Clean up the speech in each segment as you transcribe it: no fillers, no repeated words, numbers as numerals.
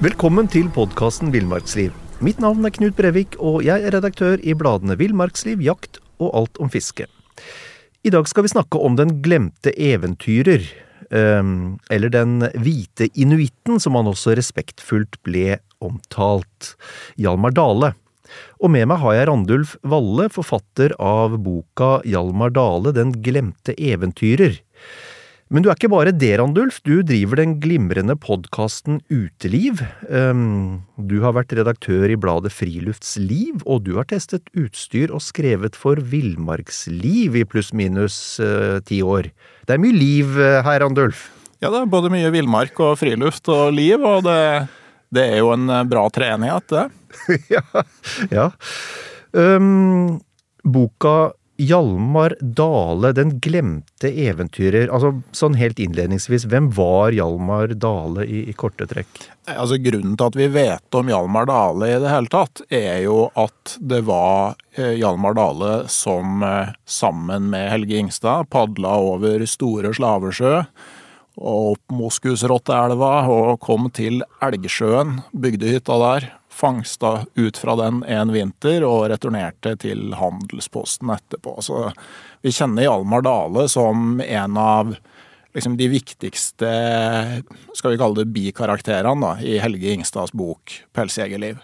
Velkommen til podcasten Villmarksliv. Mitt navn Knut Brevik, og jeg redaktør i bladene Villmarksliv, Jakt og Alt om fiske. I dag skal vi snakke om den glemte eventyrer, eller den hvite inuitten, som han også respektfullt ble omtalt, Hjalmar Dale. Og med meg har jeg Randulf Valle, forfatter av boka Hjalmar Dale, den glemte eventyrer. Men du ikke bare det, Randulf, du driver den glimrende podcasten Uteliv. Du har vært redaktør i bladet Friluftsliv, og du har testet utstyr og skrevet for Villmarksliv i pluss minus 10 år. Det mye liv her, Randulf. Ja, det både mye villmark og friluft og liv, og det jo en bra treenighet, det. Ja. Boka Hjalmar Dale, den glemte eventyrer. Altså, sånn helt innledningsvis, hvem var Hjalmar Dale i korte trekk? Altså, grunnen til at vi vet om Hjalmar Dale i det hele tatt, jo at det var Hjalmar Dale som sammen med Helge Ingstad padla over Store Slavesjø og opp Moskusrotteelva og kom til Elgsjøen, bygde hytta der, fangsta ut fra den en vinter og returnerte til handelsposten etterpå. Så vi kjenner Hjalmar Dale som en av liksom, de viktigste, skal vi kalle det, bikarakterene da, i Helge Ingstads bok Pelsjegerliv.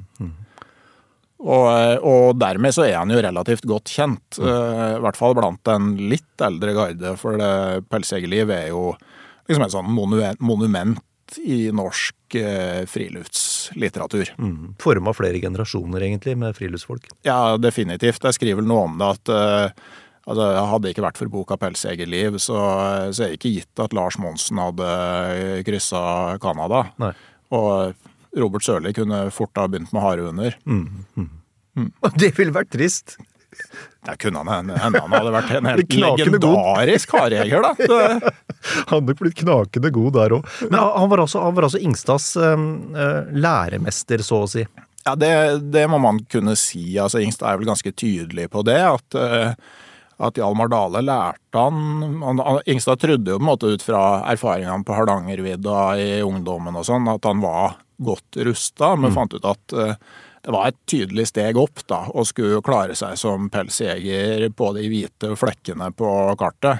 Og dermed så han jo relativt godt kjent, i hvert fall blant en litt eldre garde, for Pelsjegerliv jo liksom et sånn monument i norsk friluftslitteratur. Form av flere generasjoner egentlig med friluftsfolk. Ja, definitivt. Jeg skriver vel noe om det at altså, hadde ikke vært for boka Pelsjegerliv, så ikke gitt at Lars Monsen hadde krysset Kanada. Nei. Og Robert Sørli kunne fort ha begynt med harehunder. Det ville vært trist. Det kunne han hadde vært en helt legendarisk harejeger, da. Han hadde blitt knakende god der også. Men han var også Ingstads læremester, så å si. Ja, det må man kunne si. Altså, Ingstad vel ganske tydelig på det, at Hjalmar Dale lærte Ingstad trodde jo på en måte ut fra erfaringene på Hardangervidda i ungdommen og sånn, at han var godt rustet, men fant ut at det var et tydelig steg opp da, og skulle klare seg som pelsjeger på de hvite flekkene på kartet.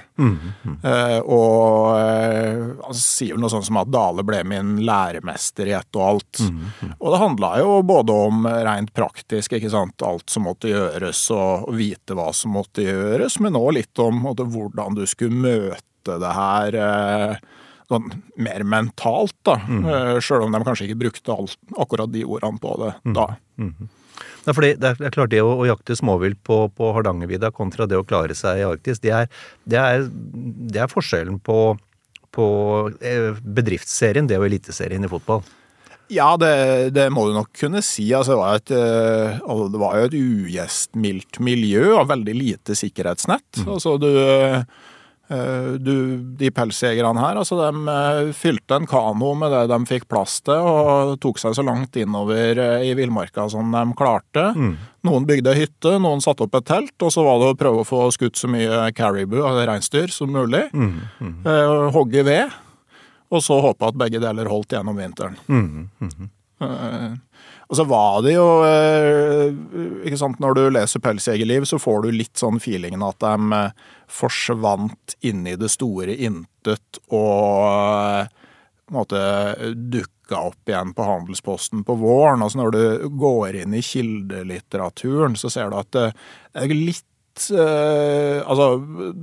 Og han sier vel noe sånt som at Dale ble min læremester i ett og alt. Og det handlet jo både om rent praktisk, ikke sant, alt som måtte gjøres, og vite hva som måtte gjøres, men også litt om hvordan du skulle møte det her sånn mer mentalt da, selv om de kanskje ikke brukte akkurat de ordene på det da. Ja, fordi det klart det å jakte småvilt på Hardangervidda kontra det å klare seg i Arktis, det er forskjellen på bedriftsserien, det og eliteserien i fotball. Ja, det må du nok kunne si. Altså, det var jo et ugjestmildt miljø og veldig lite sikkerhetsnett. Altså, de pelsjegerne her, altså de fylte en kano med det de fikk plass til og tok seg så langt innover i villmarka som de klarte. Noen bygde hytte, noen satte opp et telt, og så var det å prøve å få skutt så mye caribou, altså reinsdyr, som mulig. Hogge ved, og så håpe at begge deler holdt gjennom vinteren. Og så var det jo, ikke sant, når du leser Pelsjegerliv, så får du litt sånn feelingen at de forsvant inn i det store intet og på en måte dukket opp igjen på handelsposten på våren. Altså når du går inn i kildelitteraturen, så ser du at det litt, altså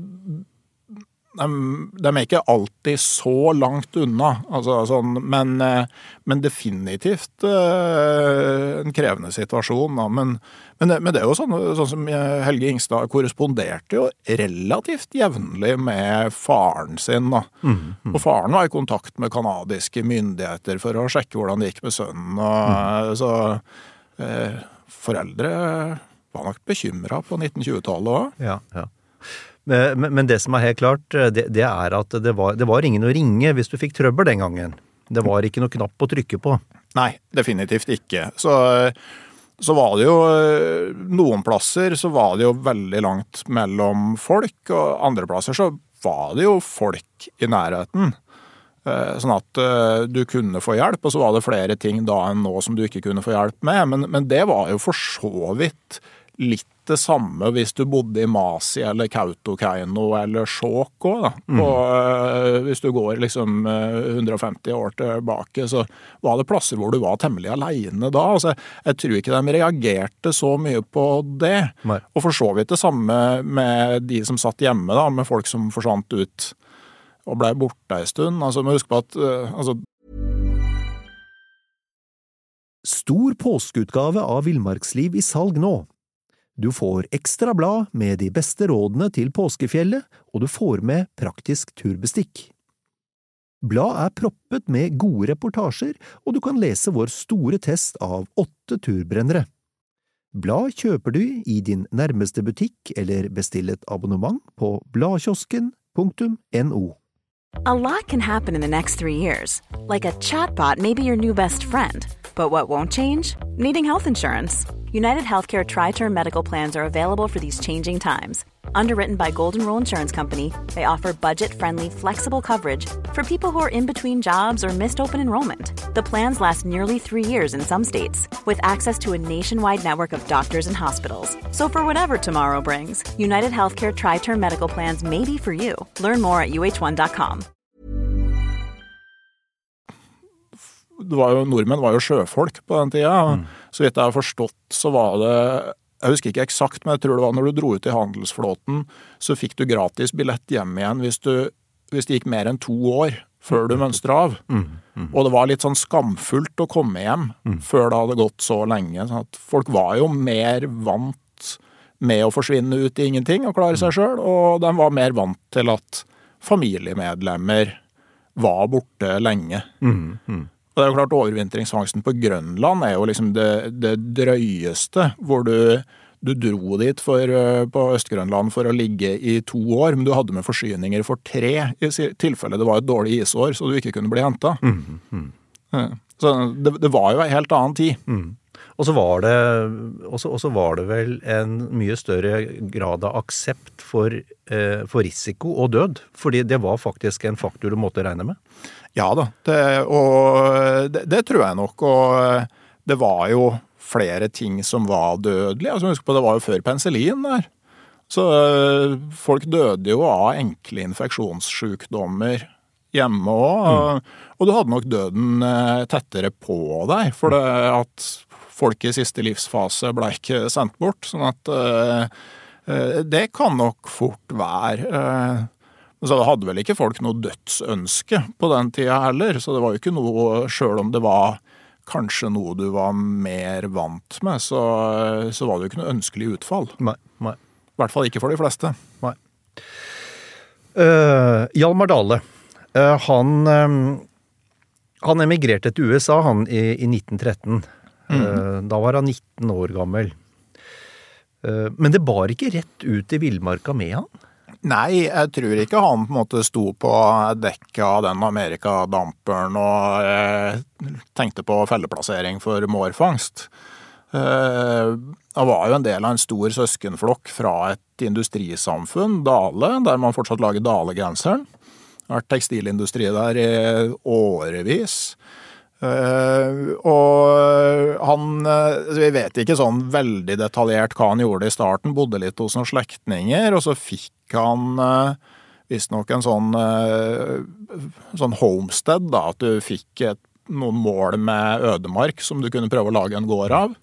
de ikke alltid så langt unna, altså, sånn, men definitivt en krevende situasjon. Da. Men det jo sånn som Helge Ingstad korresponderte jo relativt jevnlig med faren sin. Da. Og faren var i kontakt med kanadiske myndigheter for å sjekke hvordan det gikk med sønnen. Og, så foreldre var nok bekymret på 1920-tallet også. Ja. Men det som helt klart, det at det var ingen å ringe hvis du fikk trøbbel den gangen. Det var ikke noe knapp å trykke på. Nei, definitivt ikke. Så var det jo noen plasser så var det jo veldig langt mellom folk, og andre plasser så var det jo folk i nærheten. Sånn at du kunne få hjelp, og så var det flere ting da enn nå som du ikke kunne få hjelp med. Men det var jo for så vidt litt det samme hvis du bodde i Masi eller Kautokeino eller Skjåk også, da. Hvis du går liksom 150 år tilbake, så var det plasser hvor du var temmelig alene da. Altså, jeg tror ikke de reagerte så mye på det. Nei. Og for så vidt det samme med de som satt hjemme, da, med folk som forsvant ut og ble borte en stund. Altså, må huske på at Stor påskeutgave av Villmarksliv i salg nå. Du får ekstra blad med de beste rådene til påskefjellet, og du får med praktisk turbestikk. Blad er proppet med gode reportasjer, og du kan lese vår store test av 8 turbrennere. Blad kjøper du i din nærmeste butikk eller bestill et abonnement på bladkiosken.no. A lot can happen in the next 3 years. Like a chatbot may be your new best friend. But what won't change? Needing health insurance. United Healthcare Tri-Term Medical Plans are available for these changing times. Underwritten by Golden Rule Insurance Company, they offer budget-friendly, flexible coverage for people who are in between jobs or missed open enrollment. The plans last nearly 3 years in some states, with access to a nationwide network of doctors and hospitals. So for whatever tomorrow brings, United Healthcare Tri-Term Medical Plans may be for you. Learn more at uh1.com. Nordmenn var jo sjøfolk på den tida. Så vidt jeg har forstått, så var det, jeg husker ikke eksakt, men jeg tror det var når du dro ut i handelsflåten, så fikk du gratis billett hjem igjen hvis det gikk mer enn 2 år før du mønstret av. Og det var litt sånn skamfullt å komme hjem før det hadde gått så lenge. Sånn at folk var jo mer vant med å forsvinne ut i ingenting og klare seg selv, og de var mer vant til at familiemedlemmer var borte lenge. Og det er jo klart, overvintringsfangsten på Grønland er jo liksom det drøyeste, hvor du dro dit på Østgrønland for å ligge i 2 år, men du hadde med forsyninger for 3 i tilfelle det var et dårlig isår, så du ikke kunne bli hentet. Så det var jo en helt annen tid. Og så var det vel en mye større grad av aksept for risiko og død, fordi det var faktisk en faktor du måtte regne med. Ja da, det tror jeg nok, og det var jo flere ting som var dødelige. Altså, husk på, det var jo før penicillin der. Så folk døde jo av enkle infeksjonssykdommer hjemme også, og du hadde nok døden tettere på deg, for at folk i siste livsfase ble ikke sendt bort, sånn at det kan nok fort være. Så hadde vel ikke folk noe dødsønske på den tida heller, så det var jo ikke noe, selv om det var kanskje noe du var mer vant med, så var det jo ikke noe ønskelig utfall. Nei. I hvert fall ikke for de fleste. Nei. Hjalmar Dale, han emigrerte til USA han i 1913. Da var han 19 år gammel. Men det bar ikke rett ut i villmarka med han? Nei, jeg tror ikke han på en måte sto på dekket av den Amerikadamperen og tenkte på felleplassering for mårfangst. Han var jo en del av en stor søskenflokk fra et industrisamfunn, Dale, der man fortsatt lager Dale-genseren. Det har vært tekstilindustri der i årevis. Og han, vi vet ikke sånn veldig detaljert hva han gjorde i starten, bodde litt hos noen slektninger, og så fikk han visst nok en sånn homestead, da, at du fikk noen mål med ødemark som du kunne prøve å lage en gård av.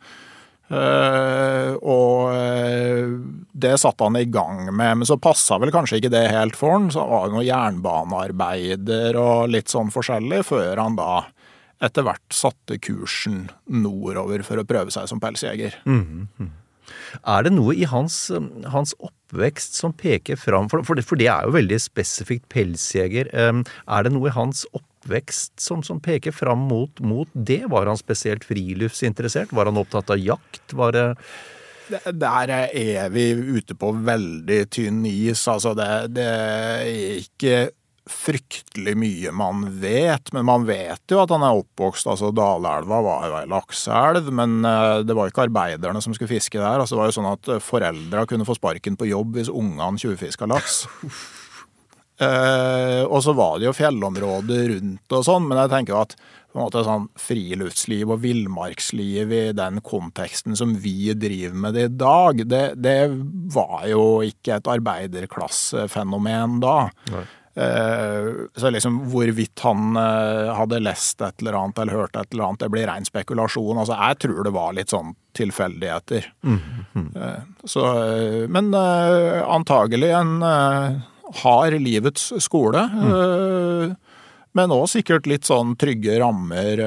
Og det satte han i gang med, men så passet vel kanskje ikke det helt for han, så var det noen jernbanearbeider og litt sånn forskjellig, før han da etter hvert satte kursen nordover for å prøve seg som pelsjeger. Er det noe i hans oppvekst som peker fram, for det er jo veldig spesifikt pelsjeger, er det noe i hans oppvekst som peker fram mot det? Var han spesielt friluftsinteressert? Var han opptatt av jakt? Der er vi ute på veldig tynn is, altså det er ikke fryktelig mye man vet, men man vet jo at han er oppvokst, altså Dalelva var jo en lakseelv, men det var jo ikke arbeiderne som skulle fiske der, altså det var jo sånn at foreldre kunne få sparken på jobb hvis ungene tjuvfiska laks. Og så var det jo fjellområder rundt og sånn, men jeg tenker jo at på en måte sånn friluftsliv og villmarksliv i den konteksten som vi driver med det i dag, det var jo ikke et arbeiderklassefenomen da. Nei. Så liksom hvorvidt han hadde lest et eller annet eller hørt et eller annet, det blir ren spekulasjon. Altså jeg tror det var litt sånn tilfeldigheter. Så, men antagelig en har livets skole, men også sikkert litt sånn trygge rammer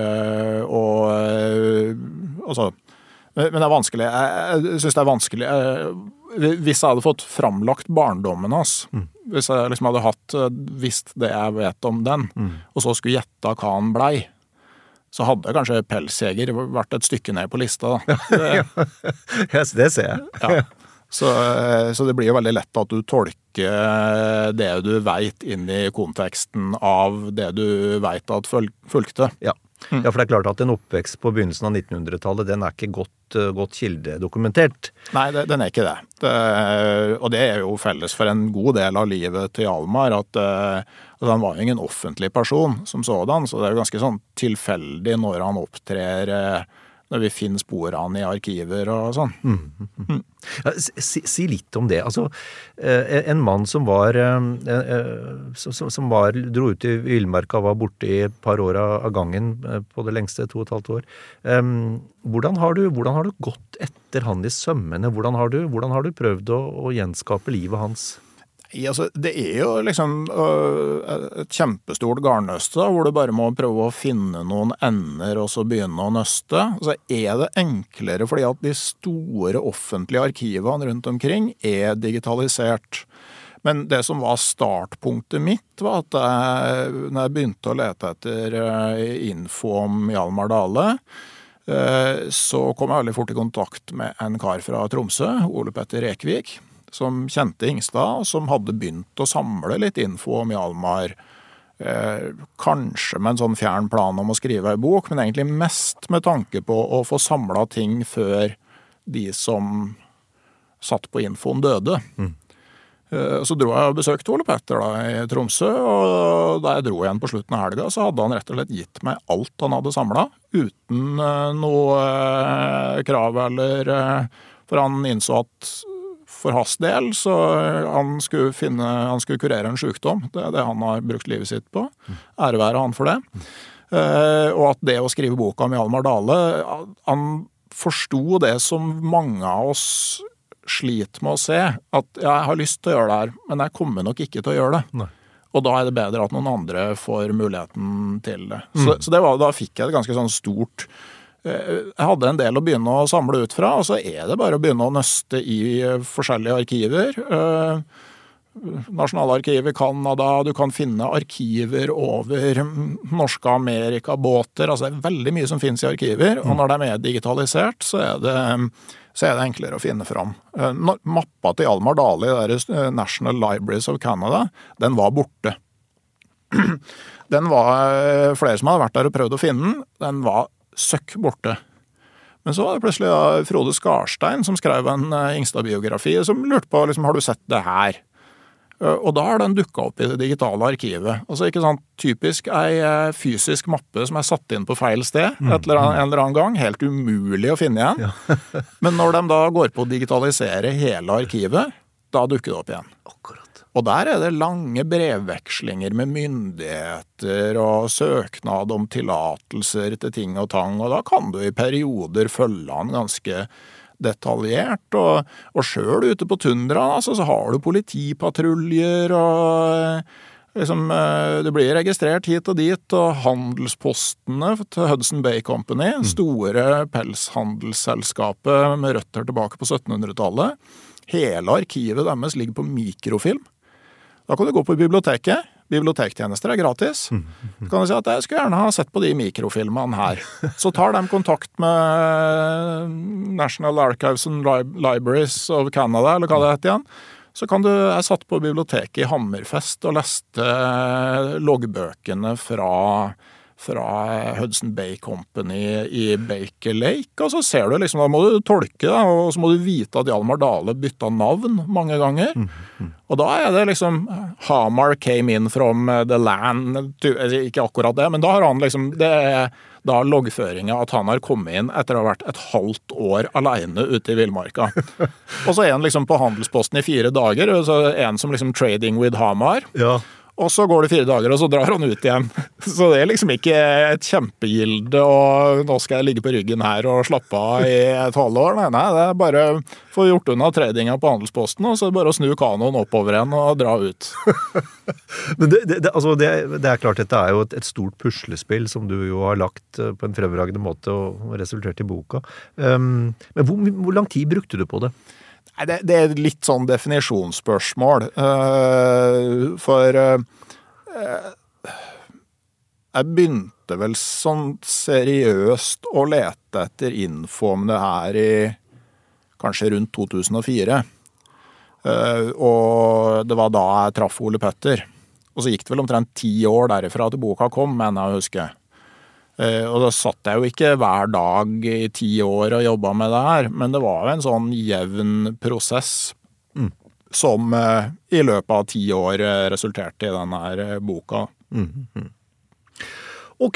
altså, men det vanskelig. Jeg synes det vanskelig. Hvis jeg hadde fått framlagt barndommen hans, hvis jeg liksom hadde visst det jeg vet om den, og så skulle gjette hva han blei, så hadde kanskje pelsjeger vært et stykke ned på lista. Da. Det ser jeg. Ja. Så det blir jo veldig lett at du tolker det du vet inn i konteksten av det du vet at fulgte. Ja, for det er klart at en oppvekst på begynnelsen av 1900-tallet, den er ikke godt kildedokumentert. Nei, den er ikke det. Og det er jo felles for en god del av livet til Hjalmar, at han var jo ingen offentlig person som sådan, så det er jo ganske sånn tilfeldig når han opptrer, når vi finner sporene i arkiver og sånn. Ja, si litt om det. Altså, en mann som dro ut i villmarka, var borte i et par år av gangen, på det lengste 2,5 år. Hvordan har du gått etter han i sømmene? Hvordan har du prøvd å gjenskape livet hans? Altså, det er jo liksom et kjempestort garnnøste, hvor du bare må prøve å finne noen ender og så begynne å nøste. Så er det enklere fordi at de store offentlige arkivene rundt omkring er digitalisert. Men det som var startpunktet mitt var at når jeg begynte å lete etter info om Hjalmar Dale, så kom jeg veldig fort i kontakt med en kar fra Tromsø, Ole Petter Rekvik, som kjente Ingstad, og som hadde begynt å samle litt info om Hjalmar. Kanskje med en sånn fjern plan om å skrive en bok, men egentlig mest med tanke på å få samlet ting før de som satt på infoen døde. Så dro jeg og besøkte Ole Petter da, i Tromsø, og da jeg dro igjen på slutten av helga, så hadde han rett og slett gitt meg alt han hadde samlet, uten noe krav eller for han innså at for hans del, så han skulle kurere en sykdom. Det er det han har brukt livet sitt på. Ære være han for det. Og at det å skrive boka om Hjalmar Dale, han forsto det som mange av oss sliter med å se, at jeg har lyst til å gjøre det her, men jeg kommer nok ikke til å gjøre det. Nei. Og da er det bedre at noen andre får muligheten til det. Så da fikk jeg et ganske sånn stort. Jeg hadde en del å begynne å samle ut fra, og så er det bare å begynne å nøste i forskjellige arkiver. Nasjonalarkivet i Kanada, du kan finne arkiver over norske Amerika-båter, altså det er veldig mye som finnes i arkiver, og når de er digitalisert, så er det enklere å finne fram. Mappa til Hjalmar Dale i deres National Libraries of Canada, den var borte. Den var, flere som hadde vært der og prøvd å finne den var søkk borte. Men så var det plutselig Frode Skarstein som skrev en Ingstad-biografi som lurte på, liksom, har du sett det her? Og da har den dukket opp i det digitale arkivet. Altså ikke sånn typisk en fysisk mappe som er satt inn på feil sted en eller annen gang, helt umulig å finne igjen. Ja. Men når de da går på å digitalisere hele arkivet, da dukker det opp igjen. Akkurat. Og der er det lange brevvekslinger med myndigheter og søknad om tillatelser til ting og tang, og da kan du i perioder følge han ganske detaljert, og selv ute på tundraen, altså, så har du politipatruljer, og liksom, det blir registrert hit og dit, og handelspostene til Hudson Bay Company, store pelshandelsselskapet med røtter tilbake på 1700-tallet, hele arkivet deres ligger på mikrofilm. Da kan du gå på biblioteket. Bibliotektjenester er gratis. Så kan du si at jeg skulle gjerne ha sett på de mikrofilmene her. Så tar de kontakt med National Archives and Libraries of Canada, eller hva det heter igjen. Så kan jeg satt på biblioteket i Hammerfest og leste loggbøkene fra fra Hudson Bay Company i Baker Lake, og så ser du liksom, da må du tolke det, og så må du vite at Hjalmar Dale bytta navn mange ganger. Og da det liksom Hamar came in from the land, ikke akkurat det, men da har han liksom, det da loggføringa at han har kommet inn etter å ha vært et halvt år alene ute i Villmarka. Og så han liksom på Handelsposten i 4 dager, og så en som liksom trading with Hamar. Ja. Og så går det 4 dager, og så drar han ut igjen. Så det liksom ikke et kjempegilde, og nå skal jeg ligge på ryggen her og slappe av i et halvår. Nei, det bare få gjort unna tradinga på Handelsposten, og så bare å snu kanoen oppover igjen og dra ut. Men det klart, dette jo et stort puslespill som du jo har lagt på en fremragende måte og resultert i boka. Men hvor lang tid brukte du på det? Nei, det litt sånn definisjonsspørsmål, for jeg begynte vel sånn seriøst å lete etter info om det her i kanskje rundt 2004, og det var da jeg traff Ole Petter, og så gikk det vel omtrent 10 år derifra til boka kom, mener jeg å huske. Og da satt jeg jo ikke hver dag i 10 år og jobbet med det her, men det var jo en sånn jevn prosess som i løpet av 10 år resulterte i denne her boka. Ok,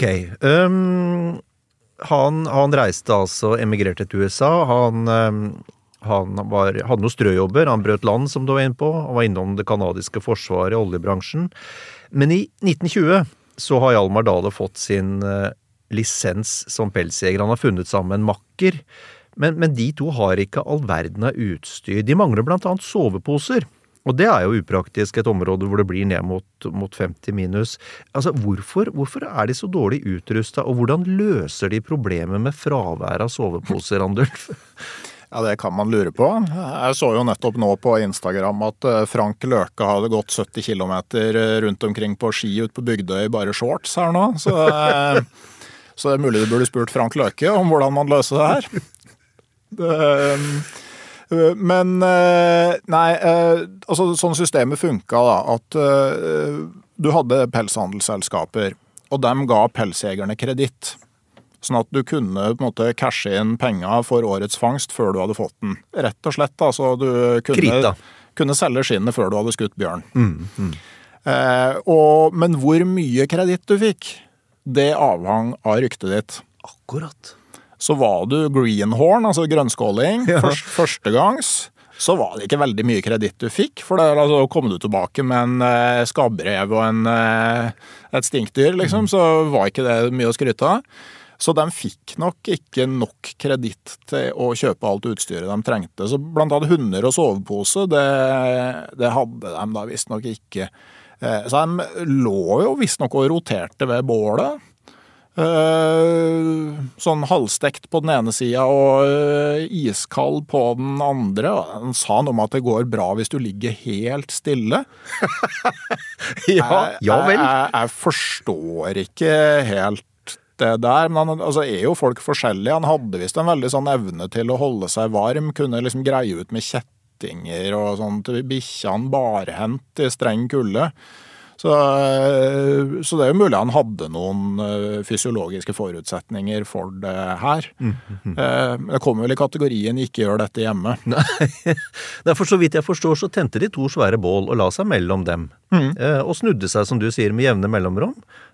han reiste altså, emigrerte til USA, han hadde noen strøjobber, han brøt land som du var inne på, han var innom det kanadiske forsvaret, oljebransjen. Men i 1920 så har Hjalmar Dale fått sin lisens som pelsjeger. Han har funnet sammen med en makker, men de to har ikke all verden av utstyr. De mangler blant annet soveposer, og det jo upraktisk et område hvor det blir ned mot 50 minus. Altså, hvorfor de så dårlig utrustet, og hvordan løser de problemet med fravær av soveposer, Andulf? Ja, det kan man lure på. Jeg så jo nettopp nå på Instagram at Frank Løke hadde gått 70 kilometer rundt omkring på ski ut på Bygdøy bare shorts her nå, så det mulig du burde spurt Frank Løke om hvordan man løser det her. Men nei, altså sånn systemet funket da, at du hadde pelshandelsselskaper, og dem ga pelsjegerne kreditt. Sånn at du kunne på en måte cashe inn penger for årets fangst før du hadde fått den. Rett og slett, altså du kunne selge skinnet før du hadde skutt bjørn. Men hvor mye kreditt du fikk, det avhang av ryktet ditt. Akkurat. Så var du greenhorn, altså grønnskåling, første gangs, så var det ikke veldig mye kreditt du fikk, for der altså, kom du tilbake med en skabbrev og et stinkdyr, liksom, så var ikke det mye å skryte av. Så de fikk nok ikke nok kreditt til å kjøpe alt utstyret de trengte. Så blant annet hunder og sovepose, det hadde de da visst nok ikke. Så de lå jo visst nok og roterte ved bålet. Sånn halvstekt på den ene siden og iskald på den andre. Han sa noe om at det går bra hvis du ligger helt stille. Ja vel. Jeg forstår ikke helt det der, men altså jo folk forskjellige. Han hadde visst en veldig sånn evne til å holde seg varm, kunne liksom greie ut med kjettinger og sånn til bikkjene barhendt i streng kulde. Så det jo mulig han hadde noen fysiologiske forutsetninger for det her. Det kommer vel i kategorien ikke gjør dette hjemme. Nei, for så vidt jeg forstår så tente de 2 svære bål og la seg mellom dem. Og snudde seg, som du sier, med jevne mellomrom.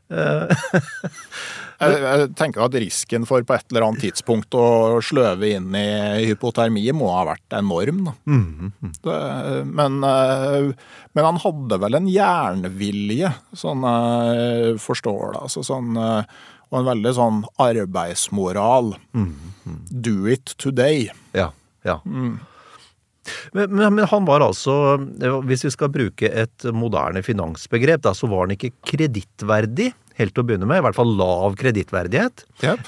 Jeg tenker at risken for på et eller annet tidspunkt å sløve inn i hypotermi må ha vært enorm. Men han hadde vel en jernvilje, sånn jeg forstår det. Altså sånn, og en veldig sånn arbeidsmoral. Do it today. Ja. Men han var altså, hvis vi skal bruke et moderne finansbegrep, da, så var han ikke kredittverdig, helt til å begynne med, i hvert fall lav kredittverdighet. Yep.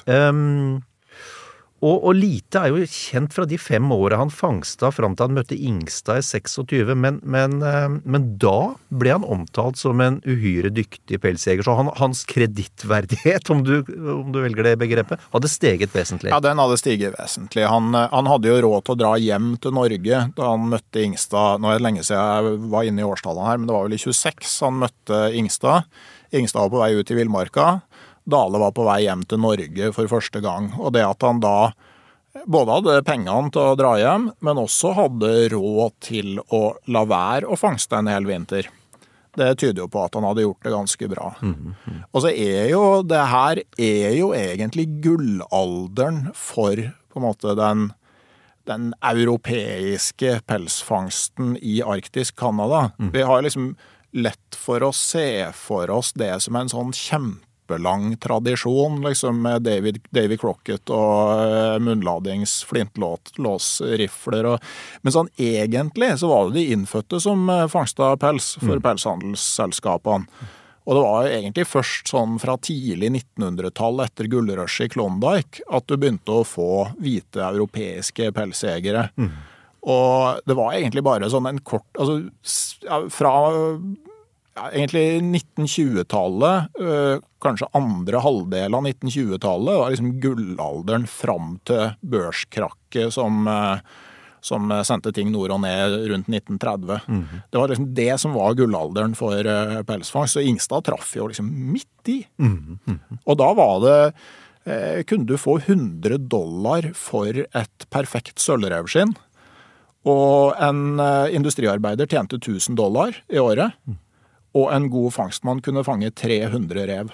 Og lite jo kjent fra de 5 årene han fangsta fram til han møtte Ingstad i 26, men da ble han omtalt som en uhyre dyktig pelsjeger, så hans kredittverdighet, om du velger det begrepet, hadde steget vesentlig. Ja, den hadde stiget vesentlig. Han hadde jo råd til å dra hjem til Norge da han møtte Ingstad. Nå det lenge siden jeg var inne i årstallene her, men det var vel i 26 han møtte Ingstad. Ingstad var på vei ut i Villmarka. Dale var på vei hjem til Norge for første gang, og det at han da både hadde pengene til å dra hjem, men også hadde råd til å la være å fangste en hel vinter. Det tyder jo på at han hadde gjort det ganske bra. Og så det her jo egentlig gullalderen for på en måte den europeiske pelsfangsten i Arktisk Kanada. Vi har liksom lett for å se for oss det som en sånn kjempelang tradisjon, liksom med Davy Crockett og munnladings flintlåsrifler. Men sånn egentlig så var det de innfødte som fangstet pels for pelshandelsselskapene. Og det var egentlig først sånn fra tidlig 1900-tall etter gullrushet i Klondike at du begynte å få hvite europeiske pelsjegere. Og det var egentlig bare sånn en kort, altså fra egentlig 1920-tallet, kanskje andre halvdel av 1920-tallet, var liksom gullalderen fram til børskrakket som sendte ting nord og ned rundt 1930. Det var liksom det som var gullalderen for pelsfangst, så Ingstad traff jo liksom midt i. Og da var det, kunne du få $100 for et perfekt sølvrevskinn, og en industriarbeider tjente $1000 i året, og en god fangstmann kunne fange 300 rev.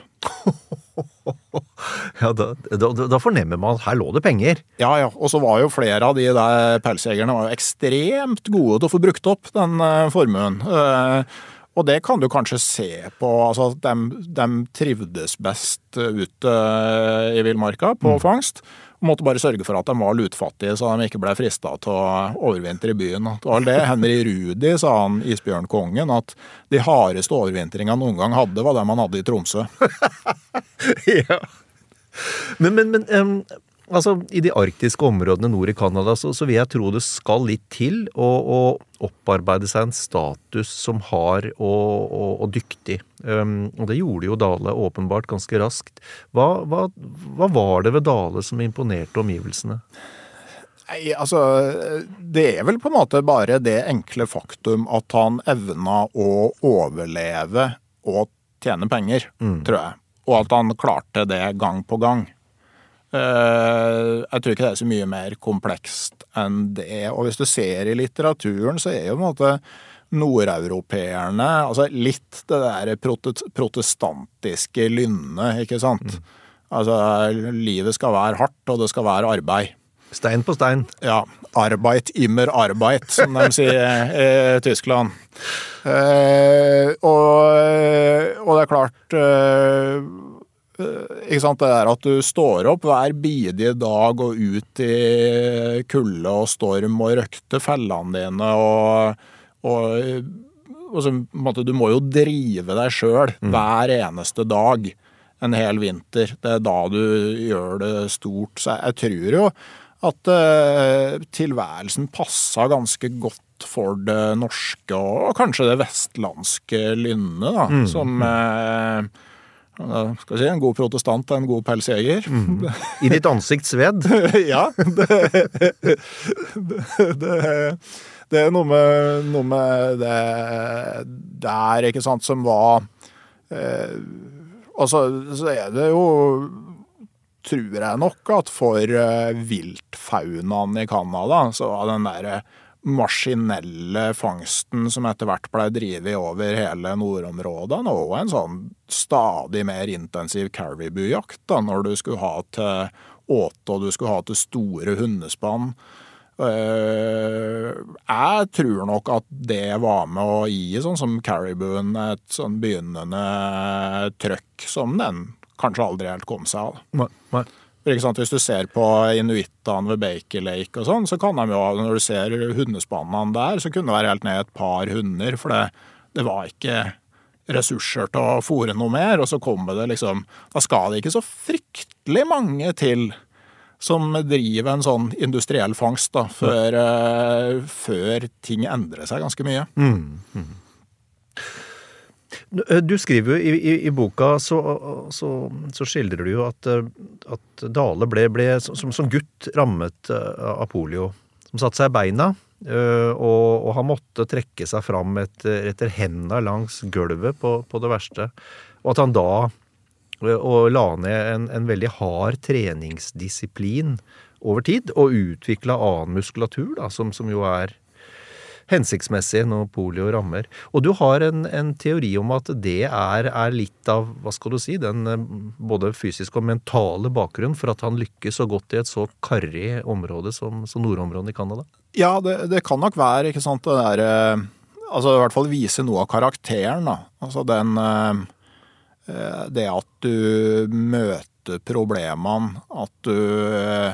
Ja, da fornemmer man at her lå det penger. Ja, og så var jo flere av de der pelsjegerne var jo ekstremt gode til å få brukt opp den formuen. Og det kan du kanskje se på, altså at de trivdes best ute i villmarka på fangst, og måtte bare sørge for at de var lutfattige, så de ikke ble fristet til å overvintre i byen. Det var det Henry Rudi sa, han isbjørnkongen, at de hardeste overvintringene noen gang hadde, var det man hadde i Tromsø. Ja. Men altså, i de arktiske områdene nord i Kanada, så vil jeg tro det skal litt til å opparbeide seg en status som hard og dyktig. Og det gjorde jo Dale åpenbart ganske raskt. Hva var det ved Dale som imponerte omgivelsene? Nei, altså, det vel på en måte bare det enkle faktum at han evnet å overleve og tjene penger, tror jeg. Og at han klarte det gang på gang. Jeg tror ikke det så mye mer komplekst enn det. Og hvis du ser i litteraturen, så jo på en måte nordeuropeerne, altså litt det der protestantiske lynnet, ikke sant? Altså, livet skal være hardt, og det skal være arbeid. Stein på stein. Ja, Arbeit immer Arbeit, som de sier i Tyskland. Og det klart, ikke sant, det at du står opp hver bidige dag og ut i kulde og storm og røkte fellene dine, og så, på en måte, du må jo drive deg selv hver eneste dag en hel vinter. Det da du gjør det stort. Så jeg tror jo at tilværelsen passet ganske godt for det norske og kanskje det vestlandske lynnet, da, som skal jeg si, en god protestant og en god pelsjeger. I ditt ansikts sved? Ja, det noe med det der, ikke sant, som var og så det jo, tror jeg nok at for viltfaunaen i Kanada, så var den der maskinelle fangsten som etter hvert ble drivet over hele nordområdet, og en sånn stadig mer intensiv caribou-jakt da, når du skulle ha til åte og du skulle ha til store hundespann. Jeg tror nok at det var med å gi sånn som caribou-en et sånn begynnende trøkk som den kanskje aldri helt kom seg av. Nei. Ikke sant? Hvis du ser på inuittene ved Baker Lake og sånn, så kan de jo, når du ser hundespannene der, så kunne det være helt ned et par hunder, for det var ikke ressurser til å fôre noe mer, og så kommer det liksom, da skal det ikke så fryktelig mange til som driver en sånn industriell fangst da, før ting endrer seg ganske mye. Du skriver jo i boka, så skildrer du jo at Dale ble som gutt rammet av polio, som satte seg i beina, og han måtte trekke seg fram etter hendene langs gulvet på det verste, og at han da og la ned en veldig hard treningsdisiplin over tid, og utvikla annen muskulatur, da, som jo hensiktsmessig når polio rammer. Og du har en teori om at det litt av, hva skal du si, den både fysiske og mentale bakgrunn for at han lykkes så godt i et så karrig område som nordområdet i Canada? Ja, det kan nok være, ikke sant, det der, altså i hvert fall vise noe av karakteren, da. Altså det at du møter problemene, at du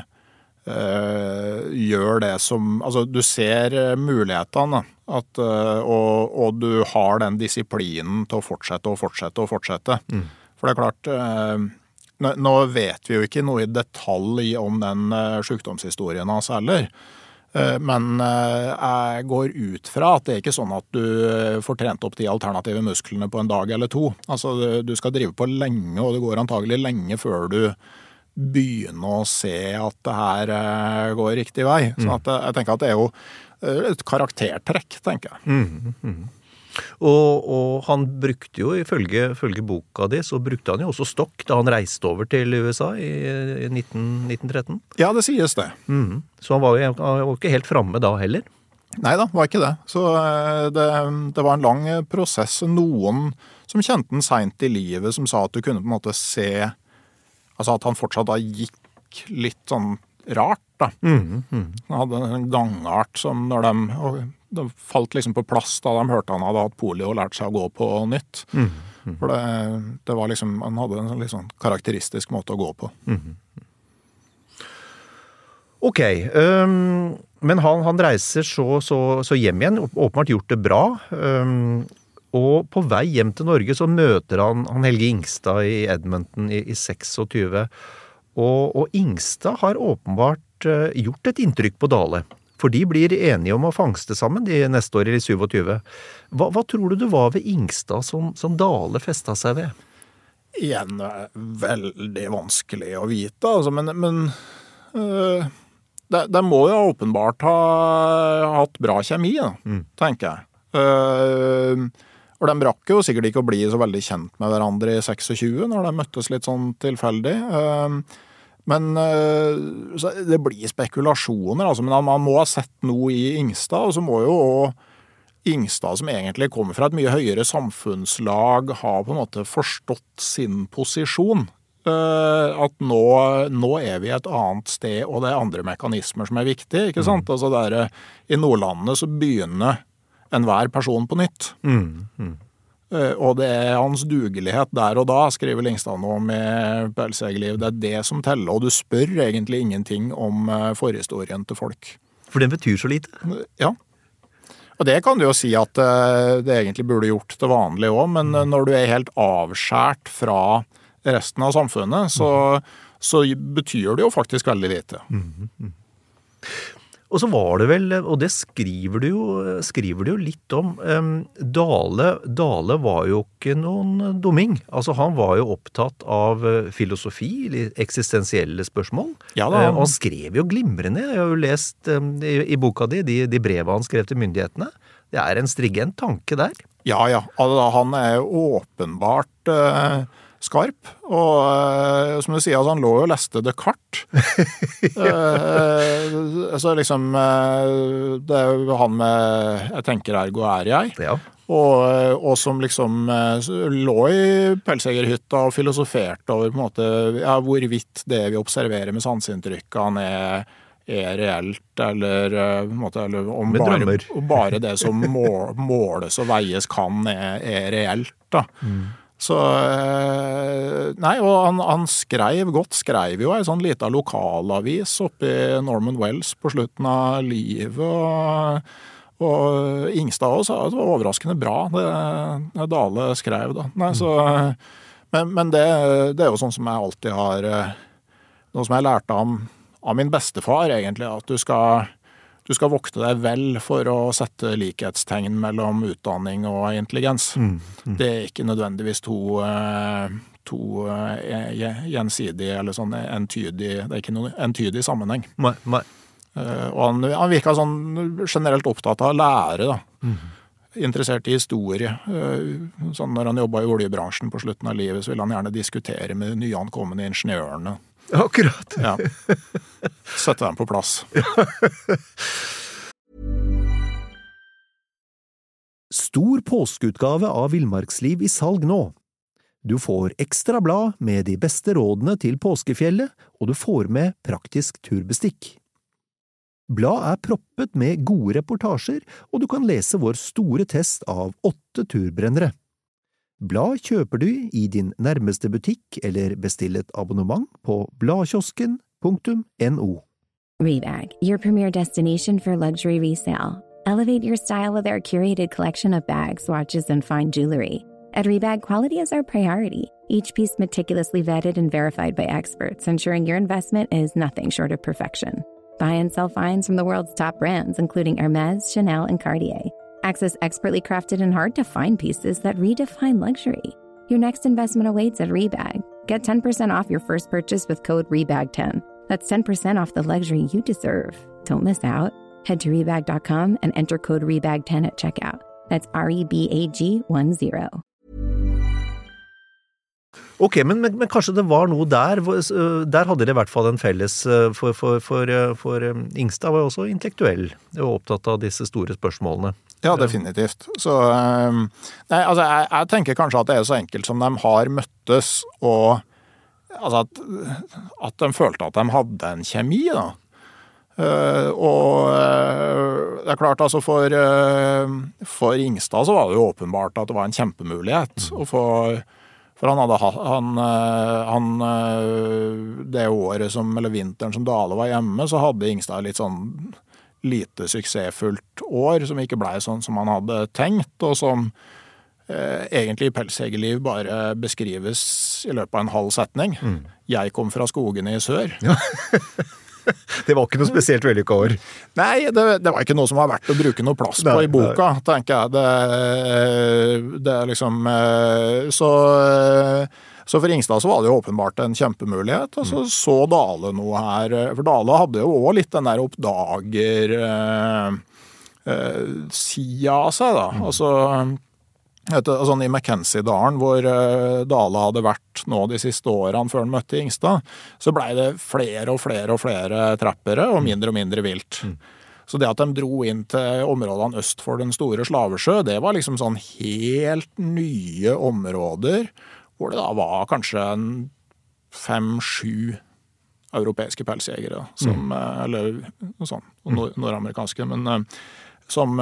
gjør det som, altså du ser mulighetene, og du har den disiplinen til å fortsette. For det klart, nå vet vi jo ikke noe i detalj om den sykdomshistorien hans heller, men jeg går ut fra at det ikke sånn at du får trent opp de alternative musklene på en dag eller to. Altså du skal drive på lenge, og det går antagelig lenge før du begynne å se at det her går riktig vei. Så at jeg tenker at det jo et karaktertrekk, tenker jeg. Og han brukte jo, ifølge boka di, så brukte han jo også stokk da han reiste over til USA i 1913. Ja, det sies det. Så han var jo ikke helt framme da heller. Neida, var ikke det. Så det var en lang prosess. Noen som kjente den sent i livet, som sa at du kunne på en måte se, altså at han fortsatt da gikk litt sånn rart, da. Han hadde en gangart som når de falt liksom på plass da de hørte han hadde hatt polio og lært seg å gå på nytt. For det var liksom, han hadde en litt sånn karakteristisk måte å gå på. Ok, men han reiser så hjem igjen, åpenbart gjort det bra. Og på vei hjem til Norge så møter han Helge Ingstad i Edmonton i 26. Og Ingstad har åpenbart gjort et inntrykk på Dale. For de blir enige om å fangste sammen de neste år i 27. Hva tror du det var ved Ingstad som Dale festet seg ved? Igjen, veldig vanskelig å vite, altså, men de må jo åpenbart ha hatt bra kjemi, da, tenker jeg. Og de rakk jo sikkert ikke å bli så veldig kjent med hverandre i 26, når de møttes litt sånn tilfeldig. Men så det blir spekulasjoner, altså, men man må ha sett noe i Ingstad, og så må jo også Ingstad, som egentlig kommer fra et mye høyere samfunnslag, ha på en måte forstått sin posisjon. At nå vi et annet sted, og det andre mekanismer som viktige, ikke sant? Altså i Nordlandet så begynner enhver person på nytt. Og det hans dugelighet der og da, skriver Ingstad nå med Pelsjegerliv, det det som teller, og du spør egentlig ingenting om forhistorien til folk. For den betyr så lite? Ja. Og det kan du jo si at det egentlig burde gjort til vanlig også, men når du helt avskjært fra resten av samfunnet, så betyr det jo faktisk veldig lite. Og så var det vel, og det skriver du jo litt om, Dale var jo ikke noen dumming. Altså han var jo opptatt av filosofi, eksistensielle spørsmål. Ja da. Og han skrev jo glimrende. Jeg har jo lest i boka di, de brevene han skrev til myndighetene. Det en stringent tanke der. Ja. Altså, han jo åpenbart skarp, og som du sier, altså, han lå jo og leste Descartes. Så liksom, det jo han med jeg tenker ergo jeg. Ja. Og som liksom lå i pelsjegerhytta og filosoferte over på en måte, ja, hvorvidt det vi observerer med sanseinntrykkene reelt, eller, på en måte, eller om bare det som måles og veies kan reelt, da. Så, nei, og han skrev jo en sånn liten lokalavis oppe i Norman Wells på slutten av livet, og Ingstad også sa at det var overraskende bra det Dale skrev da. Nei, så, men det jo sånn som jeg alltid har, noe som jeg lærte av min bestefar egentlig, at du skal vokte deg vel for å sette likhetstegn mellom utdanning og intelligens. Det ikke nødvendigvis to gjensidige eller sånn entydig, det ikke noen entydig sammenheng. Nei. Og han virket sånn generelt opptatt av å lære, da. interessert i historie. Sånn når han jobbet i oljebransjen på slutten av livet, så ville han gjerne diskutere med nyankomne ingeniørene. Akkurat. Ja. Sette dem på plass. Stor påskeutgave av Villmarksliv i salg nå. Du får ekstra blad med de beste rådene til påskefjellet, og du får med praktisk turbestikk. Blad proppet med gode reportasjer, og du kan lese vår store test av 8 turbrennere. Blad kjøper du i din nærmeste butikk eller bestill et abonnement på bladkiosken.no. Rebag, your premier destination for luxury resale. Elevate your style with our curated collection of bags, watches, and fine jewelry. At Rebag, quality is our priority. Each piece meticulously vetted and verified by experts, ensuring your investment is nothing short of perfection. Buy and sell finds from the world's top brands, including Hermes, Chanel, and Cartier. Access expertly crafted and hard-to-find pieces that redefine luxury. Your next investment awaits at Rebag. Get 10% off your first purchase with code REBAG10. That's 10% off the luxury you deserve. Don't miss out. Head to Rebag.com and enter code REBAG10 at checkout. That's REBAG10. Ok, men kanskje det var noe der hadde det i hvert fall en felles, for Ingstad var jo også intellektuell og opptatt av disse store spørsmålene. Ja, definitivt. Så, nei, altså, jeg tenker kanskje at det så enkelt som de har møttes, og altså, at de følte at de hadde en kjemi, da. Og det klart, altså for Ingstad så var det jo åpenbart at det var en kjempemulighet å få. For han det året eller vinteren som Dale var hjemme, så hadde Ingstad litt sånn lite suksessfullt år, som ikke ble sånn som han hadde tenkt, og som egentlig i Pelsjegerliv bare beskrives i løpet av en halv setning. Jeg kom fra skogene i sør. Ja. Det var ikke noe spesielt vellykket år. Nei, det var ikke noe som var verdt å bruke noe plass på i boka, tenker jeg. Det liksom så for Ingstad så var det jo åpenbart en kjempemulighet, og så Dale noe her. For Dale hadde jo også litt den der oppdager sida av seg, da. Altså i Mackenzie-dalen, hvor Dale hadde vært nå de siste årene før han møtte Ingstad, så ble det flere og flere trappere og mindre vilt. Så det at de dro inn til områdene øst for den store Slavesjø, det var liksom sånn helt nye områder, hvor det da var kanskje 5-7 europeiske pelsjegere, eller noe sånt, nordamerikanske, men som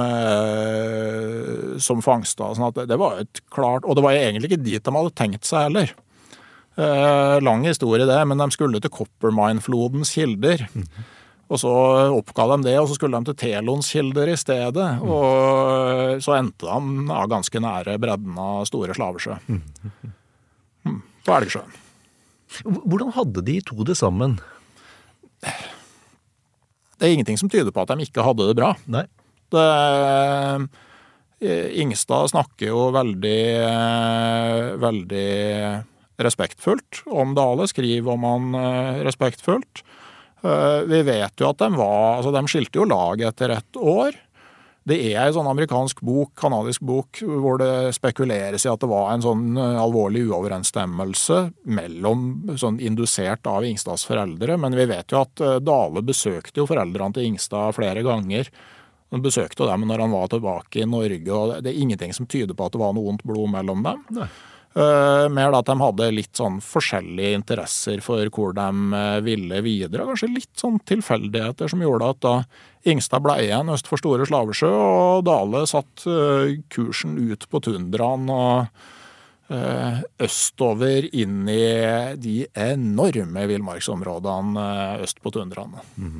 fangsta, sånn at det var et klart, og det var egentlig ikke dit de hadde tenkt seg heller. Lang historie det, men de skulle til Coppermine-flodens kilder, og så oppga de det, og så skulle de til Telons kilder i stedet, og så endte de ganske nære bredden av store Slavesjø. På Elgsjøen. Hvordan hadde de to det sammen? Det ingenting som tyder på at de ikke hadde det bra. Nei. Ingstad snakker jo veldig respektfullt om Dale, skriver om han respektfullt. Vi vet jo at de skilte jo lag etter et år. Det en sånn amerikansk bok, kanadisk bok, hvor det spekuleres i at det var en sånn alvorlig uoverensstemmelse sånn indusert av Ingstads foreldre, men vi vet jo at Dale besøkte jo foreldrene til Ingstad flere ganger. Han besøkte dem når han var tilbake i Norge, og det ingenting som tyder på at det var noe ondt blod mellom dem. Mer da at de hadde litt sånn forskjellige interesser for hvor de ville videre, kanskje litt sånn tilfeldigheter som gjorde at da Ingstad ble igjen øst for store Slavesjø, og Dale satt kursen ut på tundraen og østover inn i de enorme villmarksområdene øst på tundraen.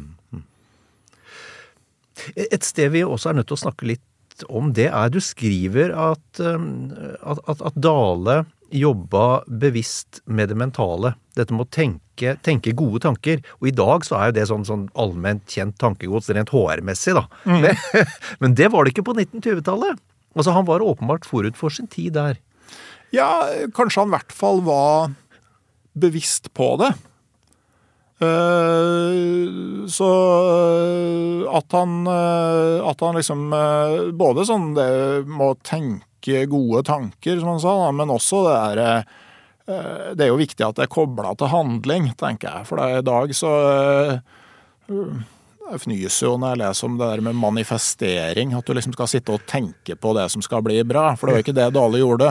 Et sted vi også nødt til å snakke litt om det du skriver at Dale jobba bevisst med det mentale. Dette med å tenke gode tanker. Og i dag så jo det sånn allment kjent tankegods rent HR-messig da. Men det var det ikke på 1920-tallet. Altså han var åpenbart forut for sin tid der. Ja, kanskje han i hvert fall var bevisst på det. Så at han liksom både sånn det må tenke gode tanker, som han sa, men også det er jo viktig at det er koblet til handling, tenker jeg. For i dag så jeg fnys jo når jeg leser om det der med manifestering, at du liksom skal sitte og tenke på det som skal bli bra, for det var ikke det Dale gjorde.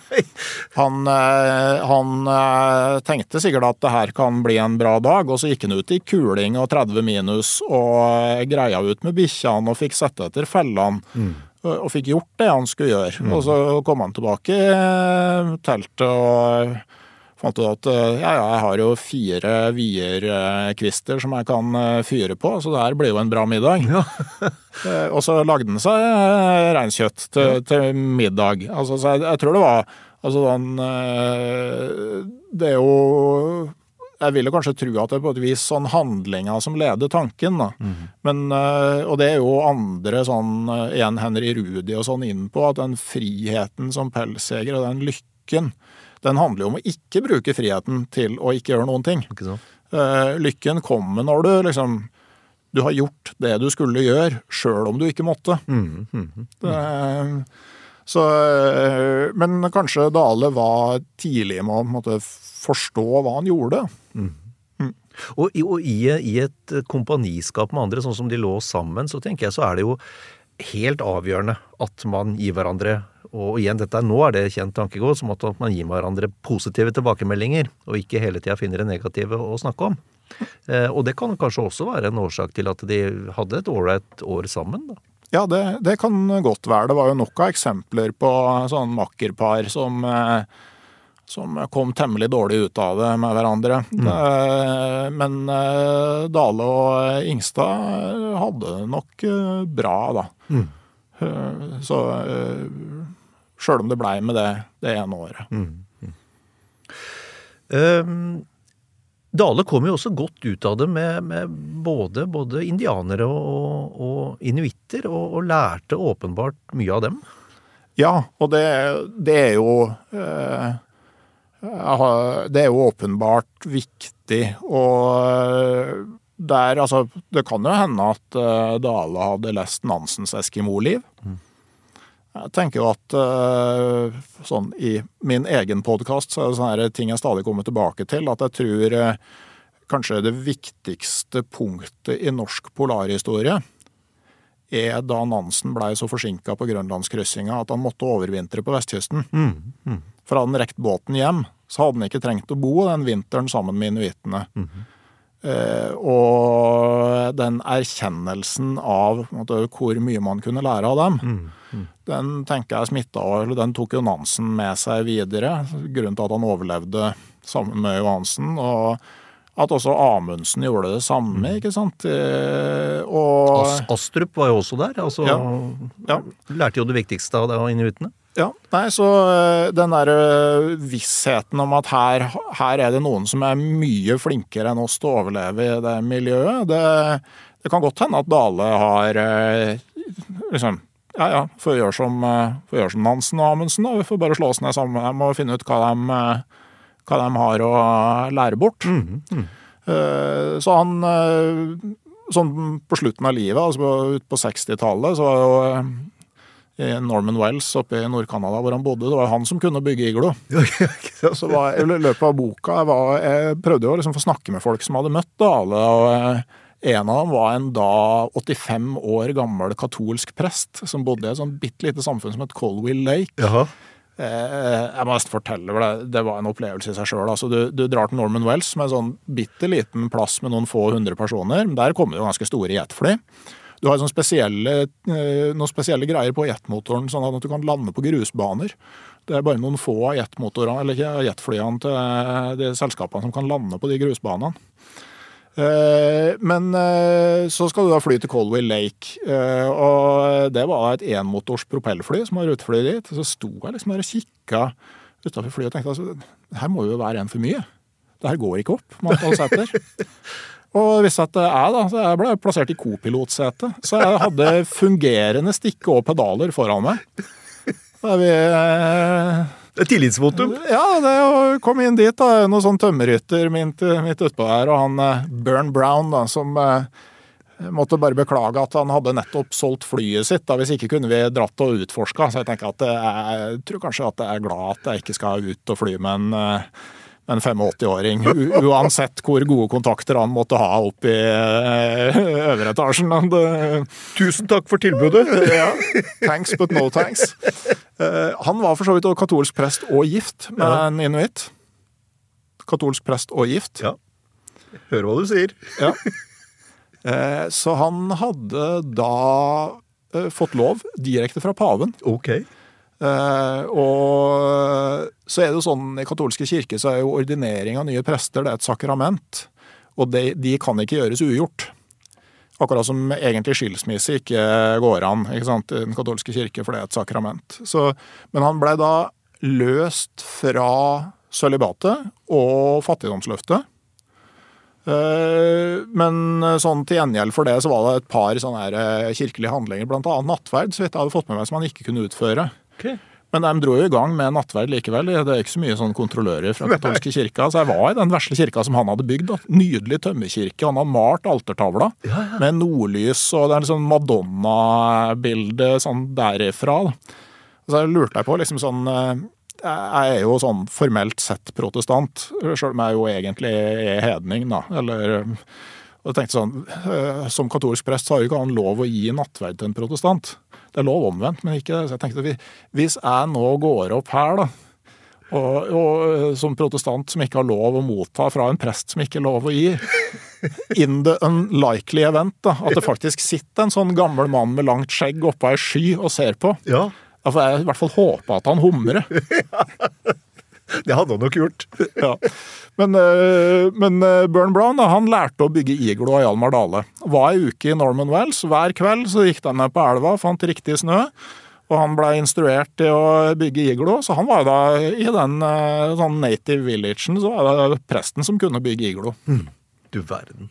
Han tenkte sikkert at det her kan bli en bra dag, og så gikk han ut i kuling og 30 minus og greia ut med bikkjene og fikk sette etter fellene. Og fikk gjort det han skulle gjøre. Og så kom han tilbake i teltet og fant ut at jeg har jo 4 vierkvister som jeg kan fyre på, så det her blir jo en bra middag. Og så lagde han seg reinkjøtt til middag. Altså, så jeg tror det var det er jo jeg ville kanskje tro at det er på et vis sånn handlinger som leder tanken, da. Men, og det er jo andre sånn, igjen Henry Rudi og sånn inn på, at den friheten som pelsjeger og den lykken, den handler jo om å ikke bruke friheten til å ikke gjøre noen ting. Ikke sant? Lykken kommer når du liksom, du har gjort det du skulle gjøre, selv om du ikke måtte. Men kanskje Dale var tidlig med å på en måte forstå hva han gjorde. Og i et kompaniskap med andre, sånn som de lå sammen, så tenker jeg så det jo helt avgjørende at man gir hverandre, og igjen nå det kjent tankegods, som at man gir hverandre positive tilbakemeldinger, og ikke hele tiden finner det negative å snakke om. Og det kan kanskje også være en årsak til at de hadde et ålreit år sammen, da. Ja, det kan godt være. Det var jo nok av eksempler på sånn makkerpar som kom temmelig dårlig ut av det med hverandre. Men Dale og Ingstad hadde nok bra, da. Så selv om det ble med det ene året. Dale kom jo også godt ut av det med både indianere og inuitter, og lærte åpenbart mye av dem. Ja, og det er jo det er jo åpenbart viktig, og altså, det kan jo hende at Dale hadde lest Nansens Eskimo-liv. Jeg tenker jo at sånn i min egen podcast så det sånne ting jeg stadig kommer tilbake til, at jeg tror kanskje det viktigste punktet i norsk polarhistorie da Nansen ble så forsinket på grønlandskryssinga at han måtte overvintre på vestkysten. For hadde han rekt båten hjem, så hadde han ikke trengt å bo den vinteren sammen med inuittene. Og den erkjennelsen av hvor mye man kunne lære av dem, den tenker jeg smittet, eller den tok jo Nansen med seg videre, grunnen til at han overlevde sammen med Johansen, og at også Amundsen gjorde det samme, ikke sant? Og Astrup var jo også der, altså lærte jo det viktigste av inuittene. Ja, nei, så den der vissheten om at her det noen som mye flinkere enn oss til å overleve i det miljøet, det kan godt hende at Dale har liksom, får gjøre som Nansen og Amundsen, da. Vi får bare slå oss ned sammen med dem og finne ut hva de har å lære bort. Så han sånn på slutten av livet, altså ut på 60-tallet, så var jo i Norman Wells oppe i Nord-Canada hvor han bodde, det var han som kunne bygge iglo. Så i løpet av boka jeg prøvde jo liksom å få snakke med folk som hadde møtt Dale, og en av dem var en da 85 år gammel katolsk prest som bodde i et sånn bittelite samfunn som het Colville Lake. Jaha. Jeg må nesten fortelle, for det var en opplevelse i seg selv. Altså, du drar til Norman Wells med en sånn bitteliten plass med noen få 100 personer, men der kommer det jo ganske store jetfly. Du har noen spesielle greier på jetmotoren, sånn at du kan lande på grusbaner. Det bare noen få av jetmotorene, eller ikke jetflyene til de selskapene som kan lande på de grusbanene. Men så skal du da fly til Colville Lake, og det var et enmotors propellfly som var utfly dit. Så sto jeg liksom der og kikket utenfor flyet og tenkte, altså, her må jo være en for mye. Det her går ikke opp, med antall setter. Og hvis at så jeg ble plassert i kopilotsete, så jeg hadde fungerende stikke og pedaler foran meg. Det tillitsvotum. Ja, det kom inn dit da, noen sånn tømmerrytter midt utpå der, og han Burn Brown da, som måtte bare beklage at han hadde nettopp solgt flyet sitt, da, hvis ikke kunne vi dratt og utforsket. Så jeg tenker at jeg tror kanskje at jeg glad at jeg ikke skal ut og fly med en 85-åring, uansett hvor gode kontakter han måtte ha opp i øvre etasjen. Tusen takk for tilbudet. Ja, thanks but no thanks. Han var for så vidt katolsk prest og gift med en inuitt. Katolsk prest og gift. Ja, hør hva du sier. Ja. Så han hadde da fått lov direkte fra paven. Ok. Og så det jo sånn i katolske kirke så jo ordinering av nye prester det et sakrament, og de kan ikke gjøres ugjort. Akkurat som egentlig skilsmisse ikke går an, ikke sant, i den katolske kirke, for det et sakrament. Men han ble da løst fra sølibatet og fattigdomsløftet. Men sånn til gjengjeld for det så var det et par sånne her kirkelige handlinger, blant annet nattverd, så vidt jeg hadde fått med meg som han ikke kunne utføre. Okay. Men de dro jo i gang med nattverd likevel. Det ikke så mye sånn kontrollører fra katolske kirka. Så jeg var i den vesle kirka som han hadde bygd. Da. Nydelig tømmerkirke. Han har malt altertavla med nordlys, og det en sånn Madonna-bilde sånn derifra. Da. Så jeg lurte på liksom sånn, jeg jo sånn formelt sett protestant, selv om jeg jo egentlig hedning da. Og jeg tenkte sånn, som katolsk prest så har jo ikke han lov å gi nattverd til en protestant. Det lov omvendt, men ikke det. Så jeg tenkte at hvis jeg nå går opp her da, og som protestant som ikke har lov å motta fra en prest som ikke har lov å gi, in the unlikely event da, at det faktisk sitter en sånn gammel mann med langt skjegg oppe i sky og ser på, da får jeg i hvert fall håpe at han humrer. Det hadde han nok gjort. Ja. Men Burn Brown da, han lærte å bygge iglo av Hjalmar Dale. Var en uke i Norman Wells. Hver kveld så gikk de ned på elva, fant riktig snø, og han ble instruert til å bygge iglo. Så han var da i den sånn native villagen, så var det presten som kunne bygge iglo. Du verden.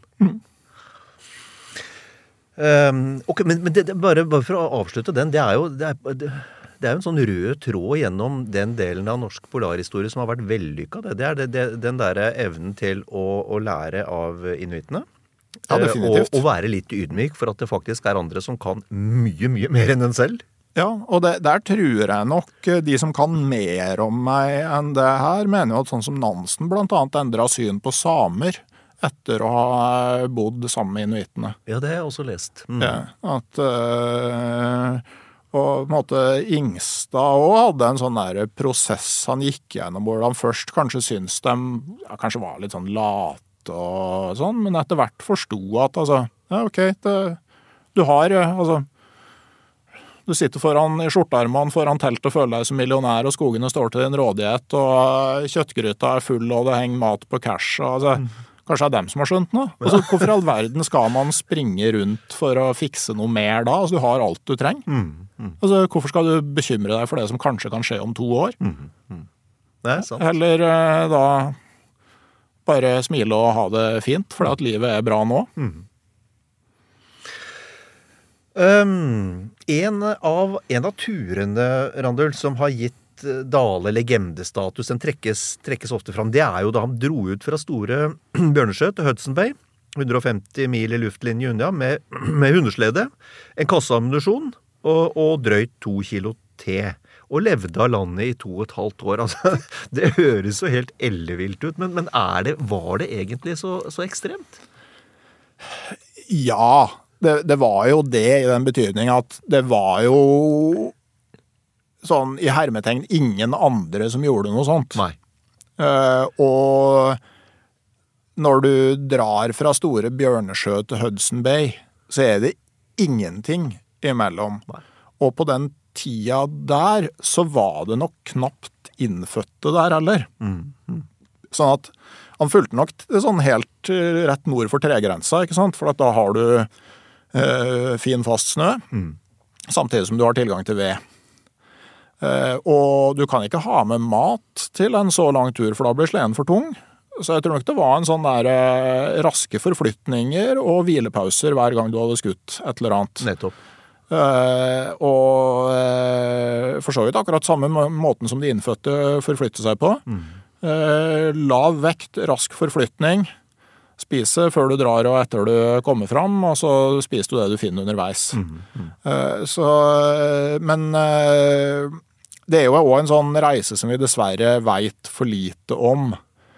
Ok, men det, bare for å avslutte den, det er jo en sånn rød tråd gjennom den delen av norsk polarhistorie som har vært vellykket. Det er den der evnen til å lære av inuittene. Ja, definitivt. Og være litt ydmyk for at det faktisk er andre som kan mye, mye mer enn en selv. Ja, og der tror jeg nok de som kan mer om meg enn det her, mener jo at sånn som Nansen blant annet endret syn på samer etter å ha bodd sammen med inuittene. Ja, det har jeg også lest. Ja, at... Og på en måte Ingstad også hadde en sånn der prosess han gikk gjennom, hvor han først kanskje syntes de kanskje var litt sånn late og sånn, men etter hvert forstod at altså, ja ok, du har, altså, du sitter i skjortearmene foran telt og føler deg som millionær, og skogene står til din rådighet, og kjøttgryta full, og det henger mat på cash, og altså... Kanskje det dem som har skjønt noe. Altså, hvorfor i all verden skal man springe rundt for å fikse noe mer da? Altså, du har alt du trenger. Altså, hvorfor skal du bekymre deg for det som kanskje kan skje om 2 år? Det er sant. Eller da bare smile og ha det fint, for at livet er bra nå. En av turene, Randul, som har gitt Dale legendestatus, den trekkes ofte fram. Det er jo da han dro ut fra store Bjørnesjø til Hudson Bay, 150 mil i luftlinje unna, med hundeslede, en kasse ammunisjon og drøyt 2 kilo te. Og levde av landet i 2,5 år. Altså, det høres jo helt ellevilt ut, men var det egentlig så ekstremt? Ja, det var jo det i den betydning at det var jo sånn i hermetegn ingen andre som gjorde noe sånt. Nei. Og når du drar fra store Bjørnesjø til Hudson Bay, så er det ingenting imellom. Nei. Og på den tida der, så var det nok knapt innfødte der heller. Sånn at han fulgte nok sånn helt rett nord for tregrensa, ikke sant? For at da har du fin fast snø, samtidig som du har tilgang til ved. Og du kan ikke ha med mat til en så lang tur, for da blir sleden for tung. Så jeg tror nok det var en sånn der raske forflytninger og hvilepauser hver gang du hadde skutt et eller annet. Nettopp. Og for så vidt akkurat samme måten som de innfødte forflytte seg på. Lav vekt, rask forflytning. Spise før du drar og etter du kommer fram, og så spiser du det du finner underveis. Men det er jo også en sånn reise som vi dessverre vet for lite om.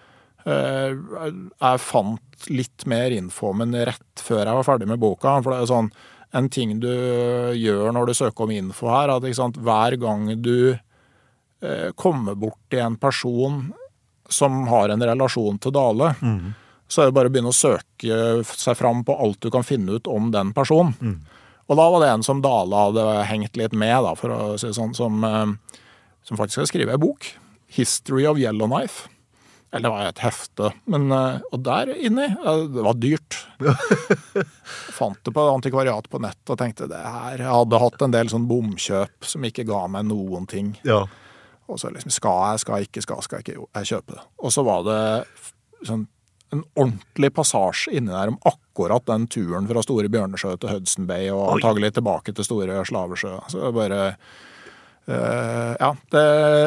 Jeg fant litt mer info, men rett før jeg var ferdig med boka, for det er sånn, en ting du gjør når du søker om info her, at ikke sant, hver gang du kommer bort til en person som har en relasjon til Dale, så er det bare å begynne å søke seg fram på alt du kan finne ut om den personen. Og da var det en som Dale hadde hengt litt med, da, for å si sånn, som faktisk har skrevet en bok, History of Yellowknife. Eller det var et hefte, men, og der inne, det var dyrt. Fant det på antikvariat på nett og tenkte, det her, jeg hadde hatt en del sånn bomkjøp som ikke ga meg noen ting. Ja. Og så liksom, skal jeg ikke, jo, jeg kjøper det. Og så var det sånn, en ordentlig passasje inni der om akkurat den turen fra Store Bjørnesjø til Hudson Bay, og antagelig tilbake til Store Slavesjø. Så det bare... ja, det...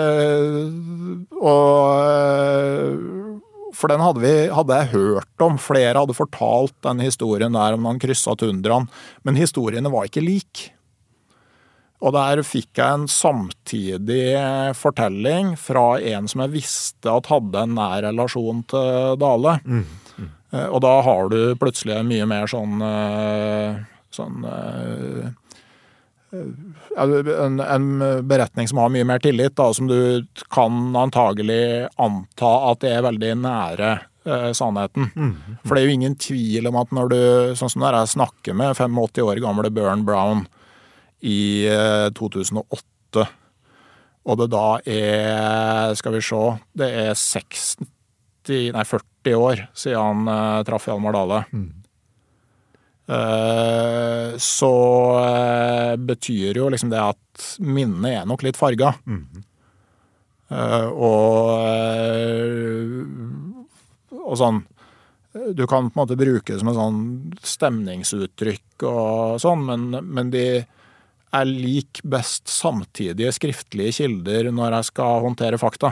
For den hadde jeg hørt om. Flere hadde fortalt den historien der om han krysset tundraen, men historiene var ikke lik. Og der fikk jeg en samtidig fortelling fra en som jeg visste at hadde en nær relasjon til Dale. Og da har du plutselig mye mer en beretning som har mye mer tillit, da, som du kan antagelig anta at det er veldig nære sannheten. For det er jo ingen tvil om at når du, sånn som når jeg snakker med 85 år gamle Burn Brown i 2008, og det da er, skal vi se, det er 40 år siden han traff Hjalmar Dale. Så betyr jo liksom det at minnet er nok litt farget. Og sånn, du kan på en måte bruke det som en sånn stemningsuttrykk og sånn, men de er lik best samtidige skriftlige kilder når jeg skal håndtere fakta.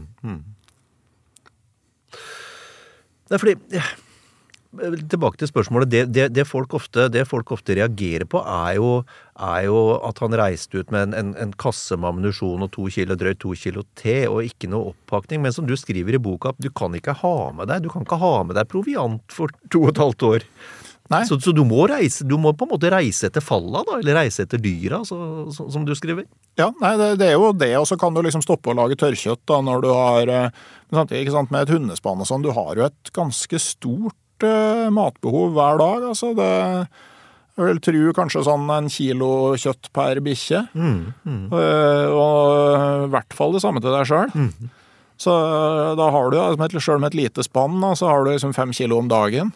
Det er fordi, tilbake til spørsmålet, det folk ofte reagerer på er jo at han reiste ut med en kasse med ammunisjon og 2 kilo te og ikke noe oppakning, men som du skriver i boka, du kan ikke ha med deg proviant for 2,5 år. Nei. Så du må på en måte reise etter falla da, eller reise etter dyra, som du skriver. Ja, nei, det er jo det, og så kan du liksom stoppe å lage tørrkjøtt da, når du har, ikke sant, med et hundespann og sånn, du har jo et ganske stort matbehov hver dag, altså det, jeg vil tro kanskje sånn 1 kilo kjøtt per bikkje, og i hvert fall det samme til deg selv. Så da har du, selv med et lite spann, da, så har du liksom 5 kilo om dagen.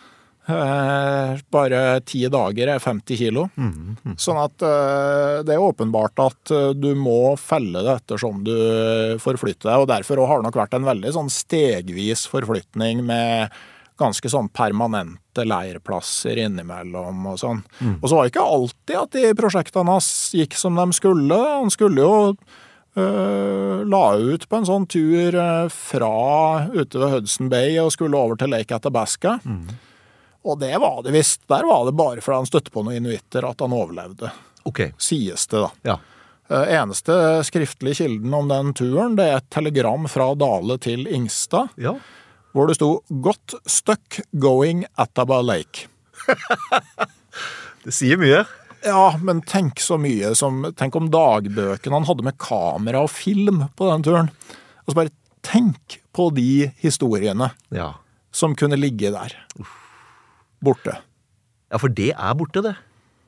Bare 10 dager er 50 kilo. Sånn at det er åpenbart at du må felle det ettersom du forflytter deg, og derfor har det nok vært en veldig sånn stegvis forflytning med ganske sånn permanente leirplasser innimellom og sånn. Og så var det ikke alltid at de prosjektene hans gikk som de skulle. Han skulle jo la ut på en sånn tur fra ute ved Hudson Bay og skulle over til Lake Athabasca. Og det var det visst. Der var det bare fordi han støtte på noen inuitter at han overlevde. Ok. Sies det da. Ja. Eneste skriftlige kilden om den turen, det er et telegram fra Dale til Ingstad, hvor det sto «Got stuck going Attaba Lake». Det sier mye. Ja, men tenk så mye tenk om dagbøkene han hadde med kamera og film på den turen. Og så bare tenk på de historiene som kunne ligge der. Borte. Ja, for det er borte, det.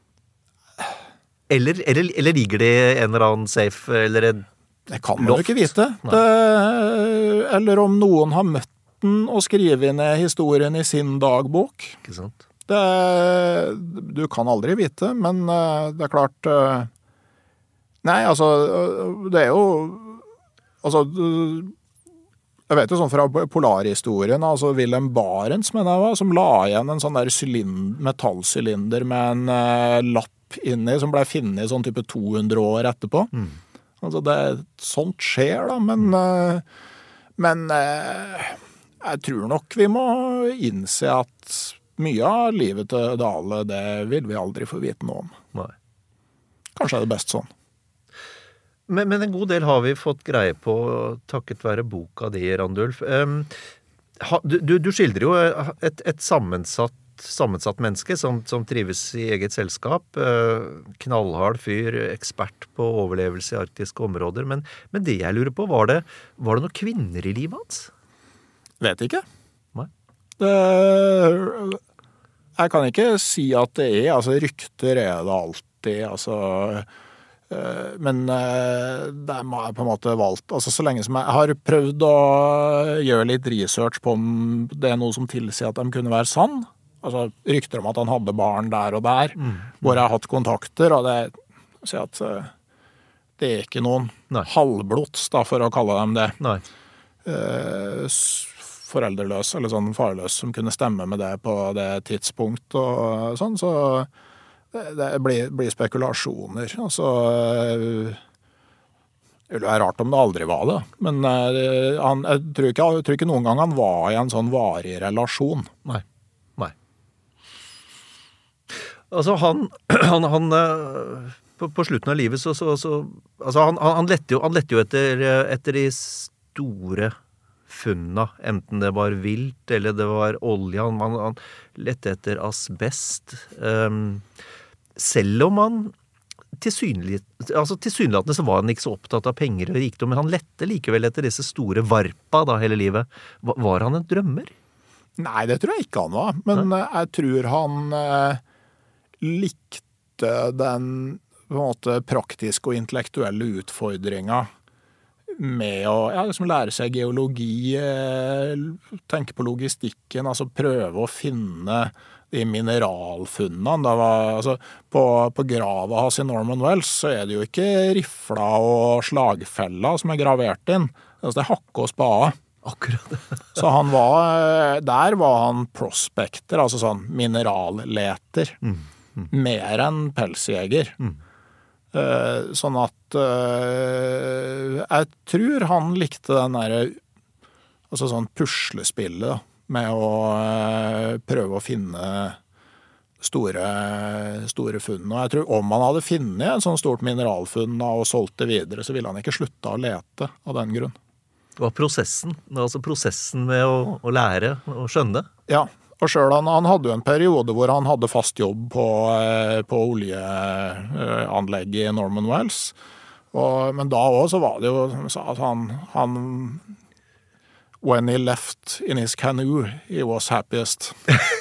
Eller ligger det en eller annen safe, eller en det kan man jo ikke vite. Eller om noen har møtt den og skriver ned historien i sin dagbok. Ikke sant? Du kan aldri vite, men det er klart nei, altså det er jo altså jeg vet jo sånn fra polarhistorien, altså Wilhelm Barents, mener jeg var, som la igjen en sånn der metallsylinder med en lapp kropp inni som ble funnet sånn type 200 år etterpå. Altså sånt skjer da, men jeg tror nok vi må innse at mye av livet til Dale, det vil vi aldri få vite noe om. Nei. Kanskje det best sånn. Men en god del har vi fått greie på takket være boka di, Randulf. Du skildrer jo et sammensatt menneske som trives i eget selskap. Knallhard fyr, ekspert på overlevelse i arktiske områder. Men det jeg lurer på, var det noen kvinner i livet hans? Vet ikke. Nei. Jeg kan ikke si at det altså rykter det alltid, altså... Men det må jeg på en måte valgt. Altså så lenge som jeg har prøvd å gjøre litt research på om det noe som tilsier at de kunne være sann. Altså rykter om at han hadde barn der og der, hvor jeg har hatt kontakter, og det sier at det ikke noen halvblods, da, for å kalle dem det. Nei. Foreldreløs, eller sånn farløs, som kunne stemme med det på det tidspunkt og sånn, så det blir spekulasjoner. Altså, det ville være rart om det aldri var det. Men jeg tror ikke noen gang han var i en sånn varig relasjon. Nei. Altså han på slutten av livet så altså han lette jo etter de store funna, enten det var vilt eller det var olje. Han lette etter asbest. Selv om han tilsynelatende så var han ikke så opptatt av penger og rikdom, men han lette likevel etter disse store varpa da hele livet. Var han en drømmer? Nei, det tror jeg ikke han var, men jeg tror han likte den på en måte praktiske og intellektuelle utfordringa med å liksom lære seg geologi, tenke på logistikken, altså prøve å finne de mineralfunnene. Altså, på grava hans i Norman Wells så det jo ikke rifla og slagfella som gravert inn. Altså, det hakke og spade. Akkurat. Så der var han prospekter, altså sånn mineralleter. Mer enn pelsjeger. Sånn at jeg tror han likte den der altså sånn puslespillet med å prøve å finne store funn. Og jeg tror om han hadde funnet et sånt stort mineralfunn og solgt det videre, så ville han ikke slutte å lete av den grunn. Det var prosessen med å lære og skjønne. Ja. Og selv han hadde jo en periode hvor han hadde fast jobb på oljeanlegget i Norman Wells. Men da også så var det jo at han when he left in his canoe, he was happiest.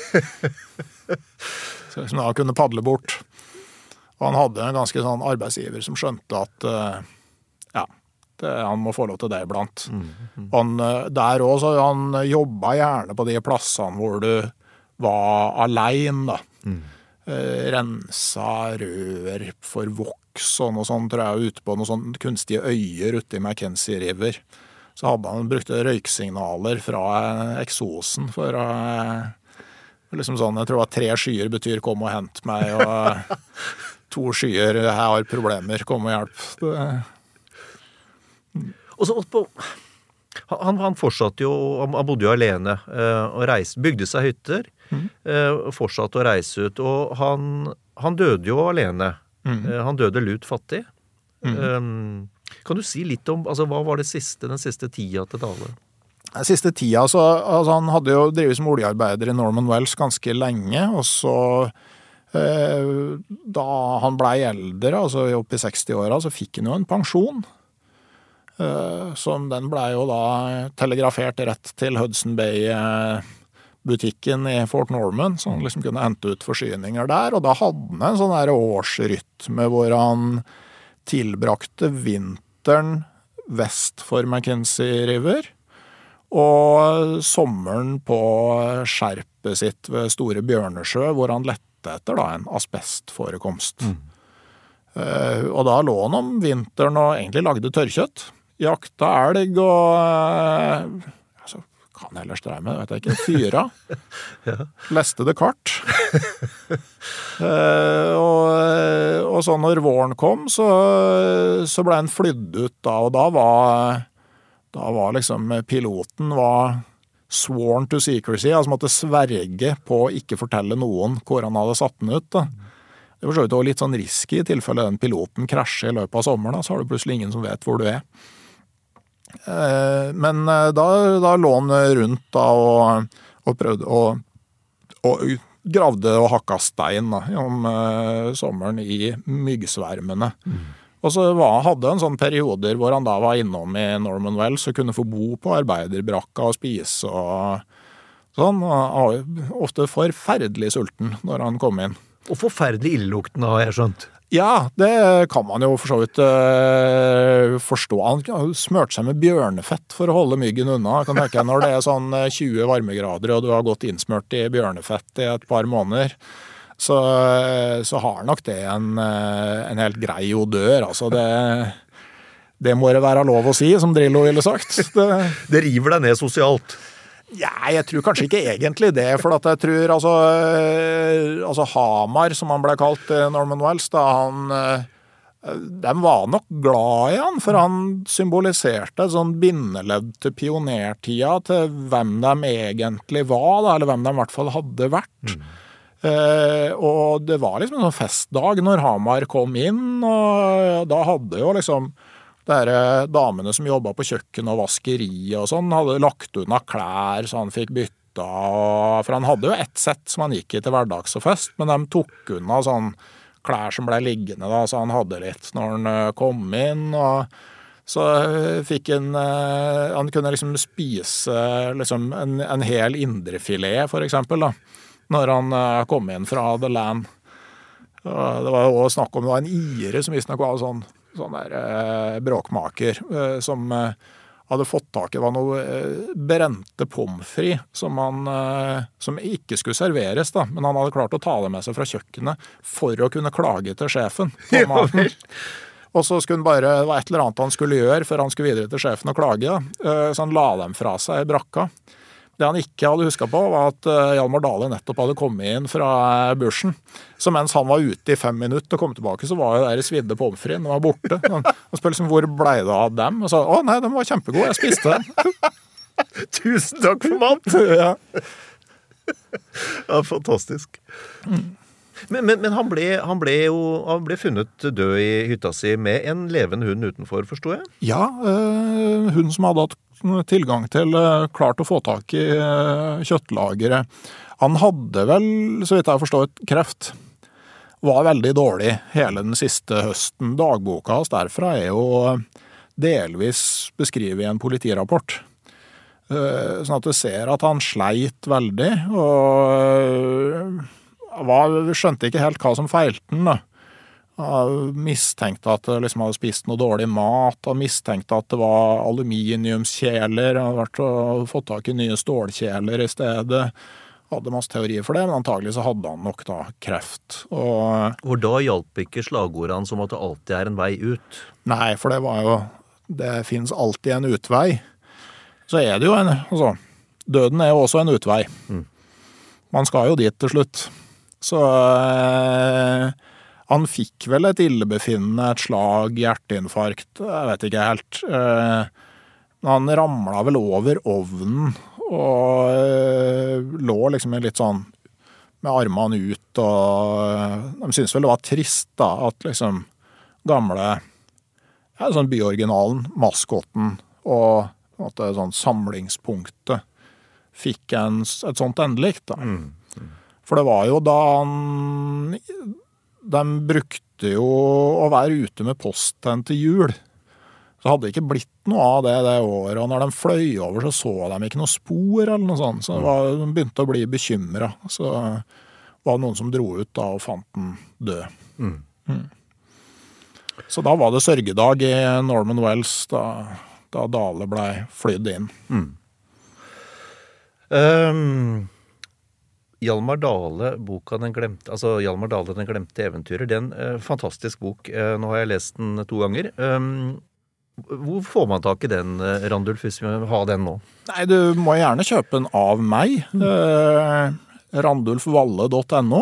Så liksom han kunne padle bort. Og han hadde en ganske sånn arbeidsgiver som skjønte at han må få lov til det iblant. Der også, han jobbet gjerne på de plassene hvor du var alene, da. Rensa rør for voks og noe sånt, tror jeg, ute på noen sånne kunstige øyer ute i Mackenzie River. Så hadde han brukt røyksignaler fra eksosen for å liksom sånn, jeg tror at 3 skyer betyr kom og hent meg, og 2 skyer, jeg har problemer, kom og hjelp. Og så han fortsatte jo, han bodde jo alene og bygde seg hytter, og fortsatte å reise ut, og han døde jo alene. Han døde lut fattig. Kan du si litt om, altså hva var den siste tida til Dale? Den siste tida, altså han hadde jo drevet som oljearbeider i Norman Wells ganske lenge, og så da han ble eldre, altså opp i 60-åra, så fikk han jo en pensjon. Som den ble jo da telegrafert rett til Hudson Bay-butikken i Fort Norman, så han liksom kunne hente ut forsyninger der, og da hadde han en sånn der årsrytme hvor han tilbrakte vinteren vest for Mackenzie River, og sommeren på skjerpet sitt ved Store Bjørnesjø, hvor han lette etter da en asbestforekomst. Og da lå han om vinteren og egentlig lagde tørrkjøtt. Jakta elg og hva han ellers drev med, vet jeg ikke, fyra. Leste det kart. Og så når våren kom, så ble han flydd ut da, og da var liksom piloten var sworn to secrecy, altså måtte sverge på å ikke fortelle noen hvor han hadde satt den ut da. Det var så vidt også litt sånn risky i tilfelle den piloten krasjer i løpet av sommeren, da, så har du plutselig ingen som vet hvor du er. Men da lå han rundt da og prøvde og gravde og hakka stein da, om sommeren i myggsvermene. Og så hadde en sånn perioder hvor han da var innom i Norman Wells og kunne få bo på arbeiderbrakka og spise og sånn. Han var ofte forferdelig sulten når han kom inn. Og forferdelig illeluktende har jeg skjønt. Ja, det kan man jo for så vidt forstå. Han smørte seg med bjørnefett for å holde myggen unna. Jeg kan tenke når det er sånn 20 varmegrader og du har gått innsmørt i bjørnefett i et par måneder, så har nok det en helt grei odør. Altså det må det være lov å si, som Drillo ville sagt. Det river deg ned sosialt. Ja, jeg tror kanskje ikke egentlig det, for at jeg tror altså Hamar, som han ble kalt Norman Wells, da de var nok glad i han, for han symboliserte et sånn bindeledd til pionertida, til hvem de egentlig var, da, eller hvem de i hvert fall hadde vært. Og det var liksom en sånn festdag når Hamar kom inn, og da hadde jo liksom damene som jobbet på kjøkken og vaskeri og sånn, hadde lagt unna klær så han fikk bytta, for han hadde jo ett sett som han gikk i til hverdags og fest, men de tok unna sånn klær som ble liggende da, så han hadde litt når han kom inn, og så fikk han kunne liksom spise liksom en hel indrefilet for eksempel da, når han kom inn fra The Land. Det var jo snakk om det var en ire som visst nok var sånn der bråkmaker som hadde fått tak i var noe brente pomfri som ikke skulle serveres da, men han hadde klart å ta det med seg fra kjøkkenet for å kunne klage til sjefen på maten. Og så skulle han det var et eller annet han skulle gjøre før han skulle videre til sjefen og klage, så han la dem fra seg i brakka. Det han ikke hadde husket på var at Hjalmar Dale nettopp hadde kommet inn fra bushen. Så mens han var ute i 5 minutter og kom tilbake, så var jo der svidde pomfrien, den var borte. Han spør liksom, hvor ble det av dem? Og sa, nei, de var kjempegode, jeg spiste dem. Tusen takk for mat! Ja. Ja, fantastisk. Men han ble funnet død i hytta si med en levende hund utenfor, forstår jeg? Ja, hun som hadde hatt tilgang til klart å få tak i kjøttlageret. Han hadde vel, så vidt jeg forstår, kreft. Var veldig dårlig hele den siste høsten. Dagboka hans derfra er jo delvis beskrevet i en politirapport. Sånn at du ser at han sleit veldig, og skjønte ikke helt hva som feilte den da. Han mistenkte at det liksom hadde spist noe dårlig mat, han mistenkte at det var aluminiumskjeler, han hadde fått tak i nye stålkjeler i stedet, hadde masse teorier for det, men antagelig så hadde han nok da kreft. Og da hjalp ikke slagordet hans om at det alltid er en vei ut? Nei, for det var jo, det finnes alltid en utvei. Så er det jo døden er jo også en utvei. Man skal jo dit til slutt. Så han fikk vel et illebefinnende, et slag, hjerteinfarkt, jeg vet ikke helt. Han ramlet vel over ovnen, og lå liksom litt sånn med armene ut, og de synes vel det var trist da, at liksom gamle, sånn byoriginalen, maskotten, og at det sånn samlingspunktet fikk et sånt endelikt da. For det var jo da de brukte jo å være ute med posten til jul. Så hadde det ikke blitt noe av det året, og når de fløy over så de ikke noe spor eller noe sånt, så de begynte å bli bekymret. Så var det noen som dro ut da og fant den død. Så da var det sørgedag i Norman Wells da Dale ble flydd inn. Hjalmar Dale, boka Den glemte, altså Hjalmar Dale, Den glemte eventyrer, det er en fantastisk bok. Nå har jeg lest den 2 ganger. Hvor får man tak i den, Randulf, hvis vi vil ha den nå? Nei, du må gjerne kjøpe den av meg. Randulfvalle.no.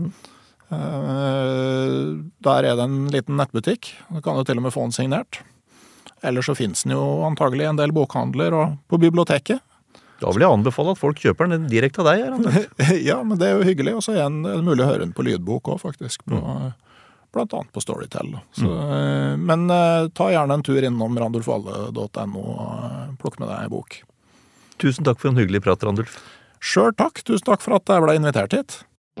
Der er det en liten nettbutikk. Du kan jo til og med få den signert. Ellers så finnes den jo antagelig en del bokhandler og på biblioteket. Da vil jeg anbefale at folk kjøper den direkte av deg, Randulf. Ja, men det er jo hyggelig. Og så er det mulig å høre den på lydbok også, faktisk. Blant annet på Storytel. Så, men ta gjerne en tur innom randulfvalle.no og plukk med deg en bok. Tusen takk for en hyggelig prat, Randulf. Selv takk. Tusen takk for at jeg ble invitert hit.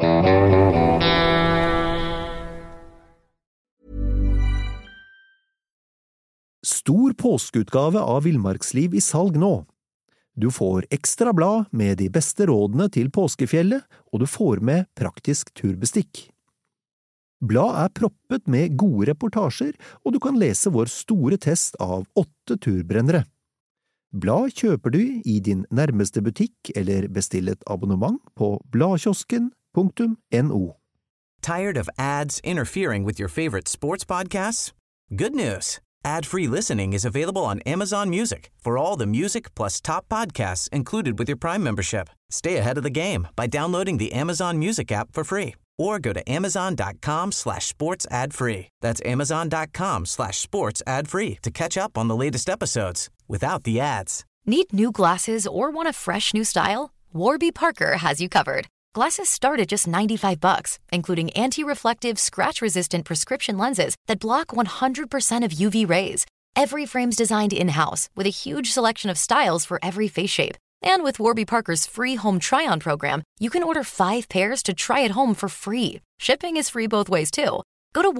Stor påskeutgave av Villmarksliv i salg nå. Du får ekstra blad med de beste rådene til påskefjellet, og du får med praktisk turbestikk. Blad er proppet med gode reportasjer, og du kan lese vår store test av 8 turbrennere. Blad kjøper du i din nærmeste butikk eller bestill et abonnement på bladkiosken.no. Tired of ads interfering with your favorite sports podcasts? Good news! Ad-free listening is available on Amazon Music for all the music plus top podcasts included with your Prime membership. Stay ahead of the game by downloading the Amazon Music app for free or go to amazon.com/sports ad-free. That's amazon.com/sports ad-free to catch up on the latest episodes without the ads. Need new glasses or want a fresh new style? Warby Parker has you covered. Glasses start at just $95, including anti-reflective, scratch-resistant prescription lenses that block 100% of UV rays. Every frame's designed in-house with a huge selection of styles for every face shape. And with Warby Parker's free home try-on program, you can order 5 pairs to try at home for free. Shipping is free both ways, too. Go to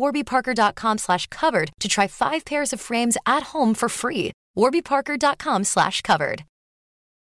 warbyparker.com/covered to try 5 pairs of frames at home for free. warbyparker.com/covered.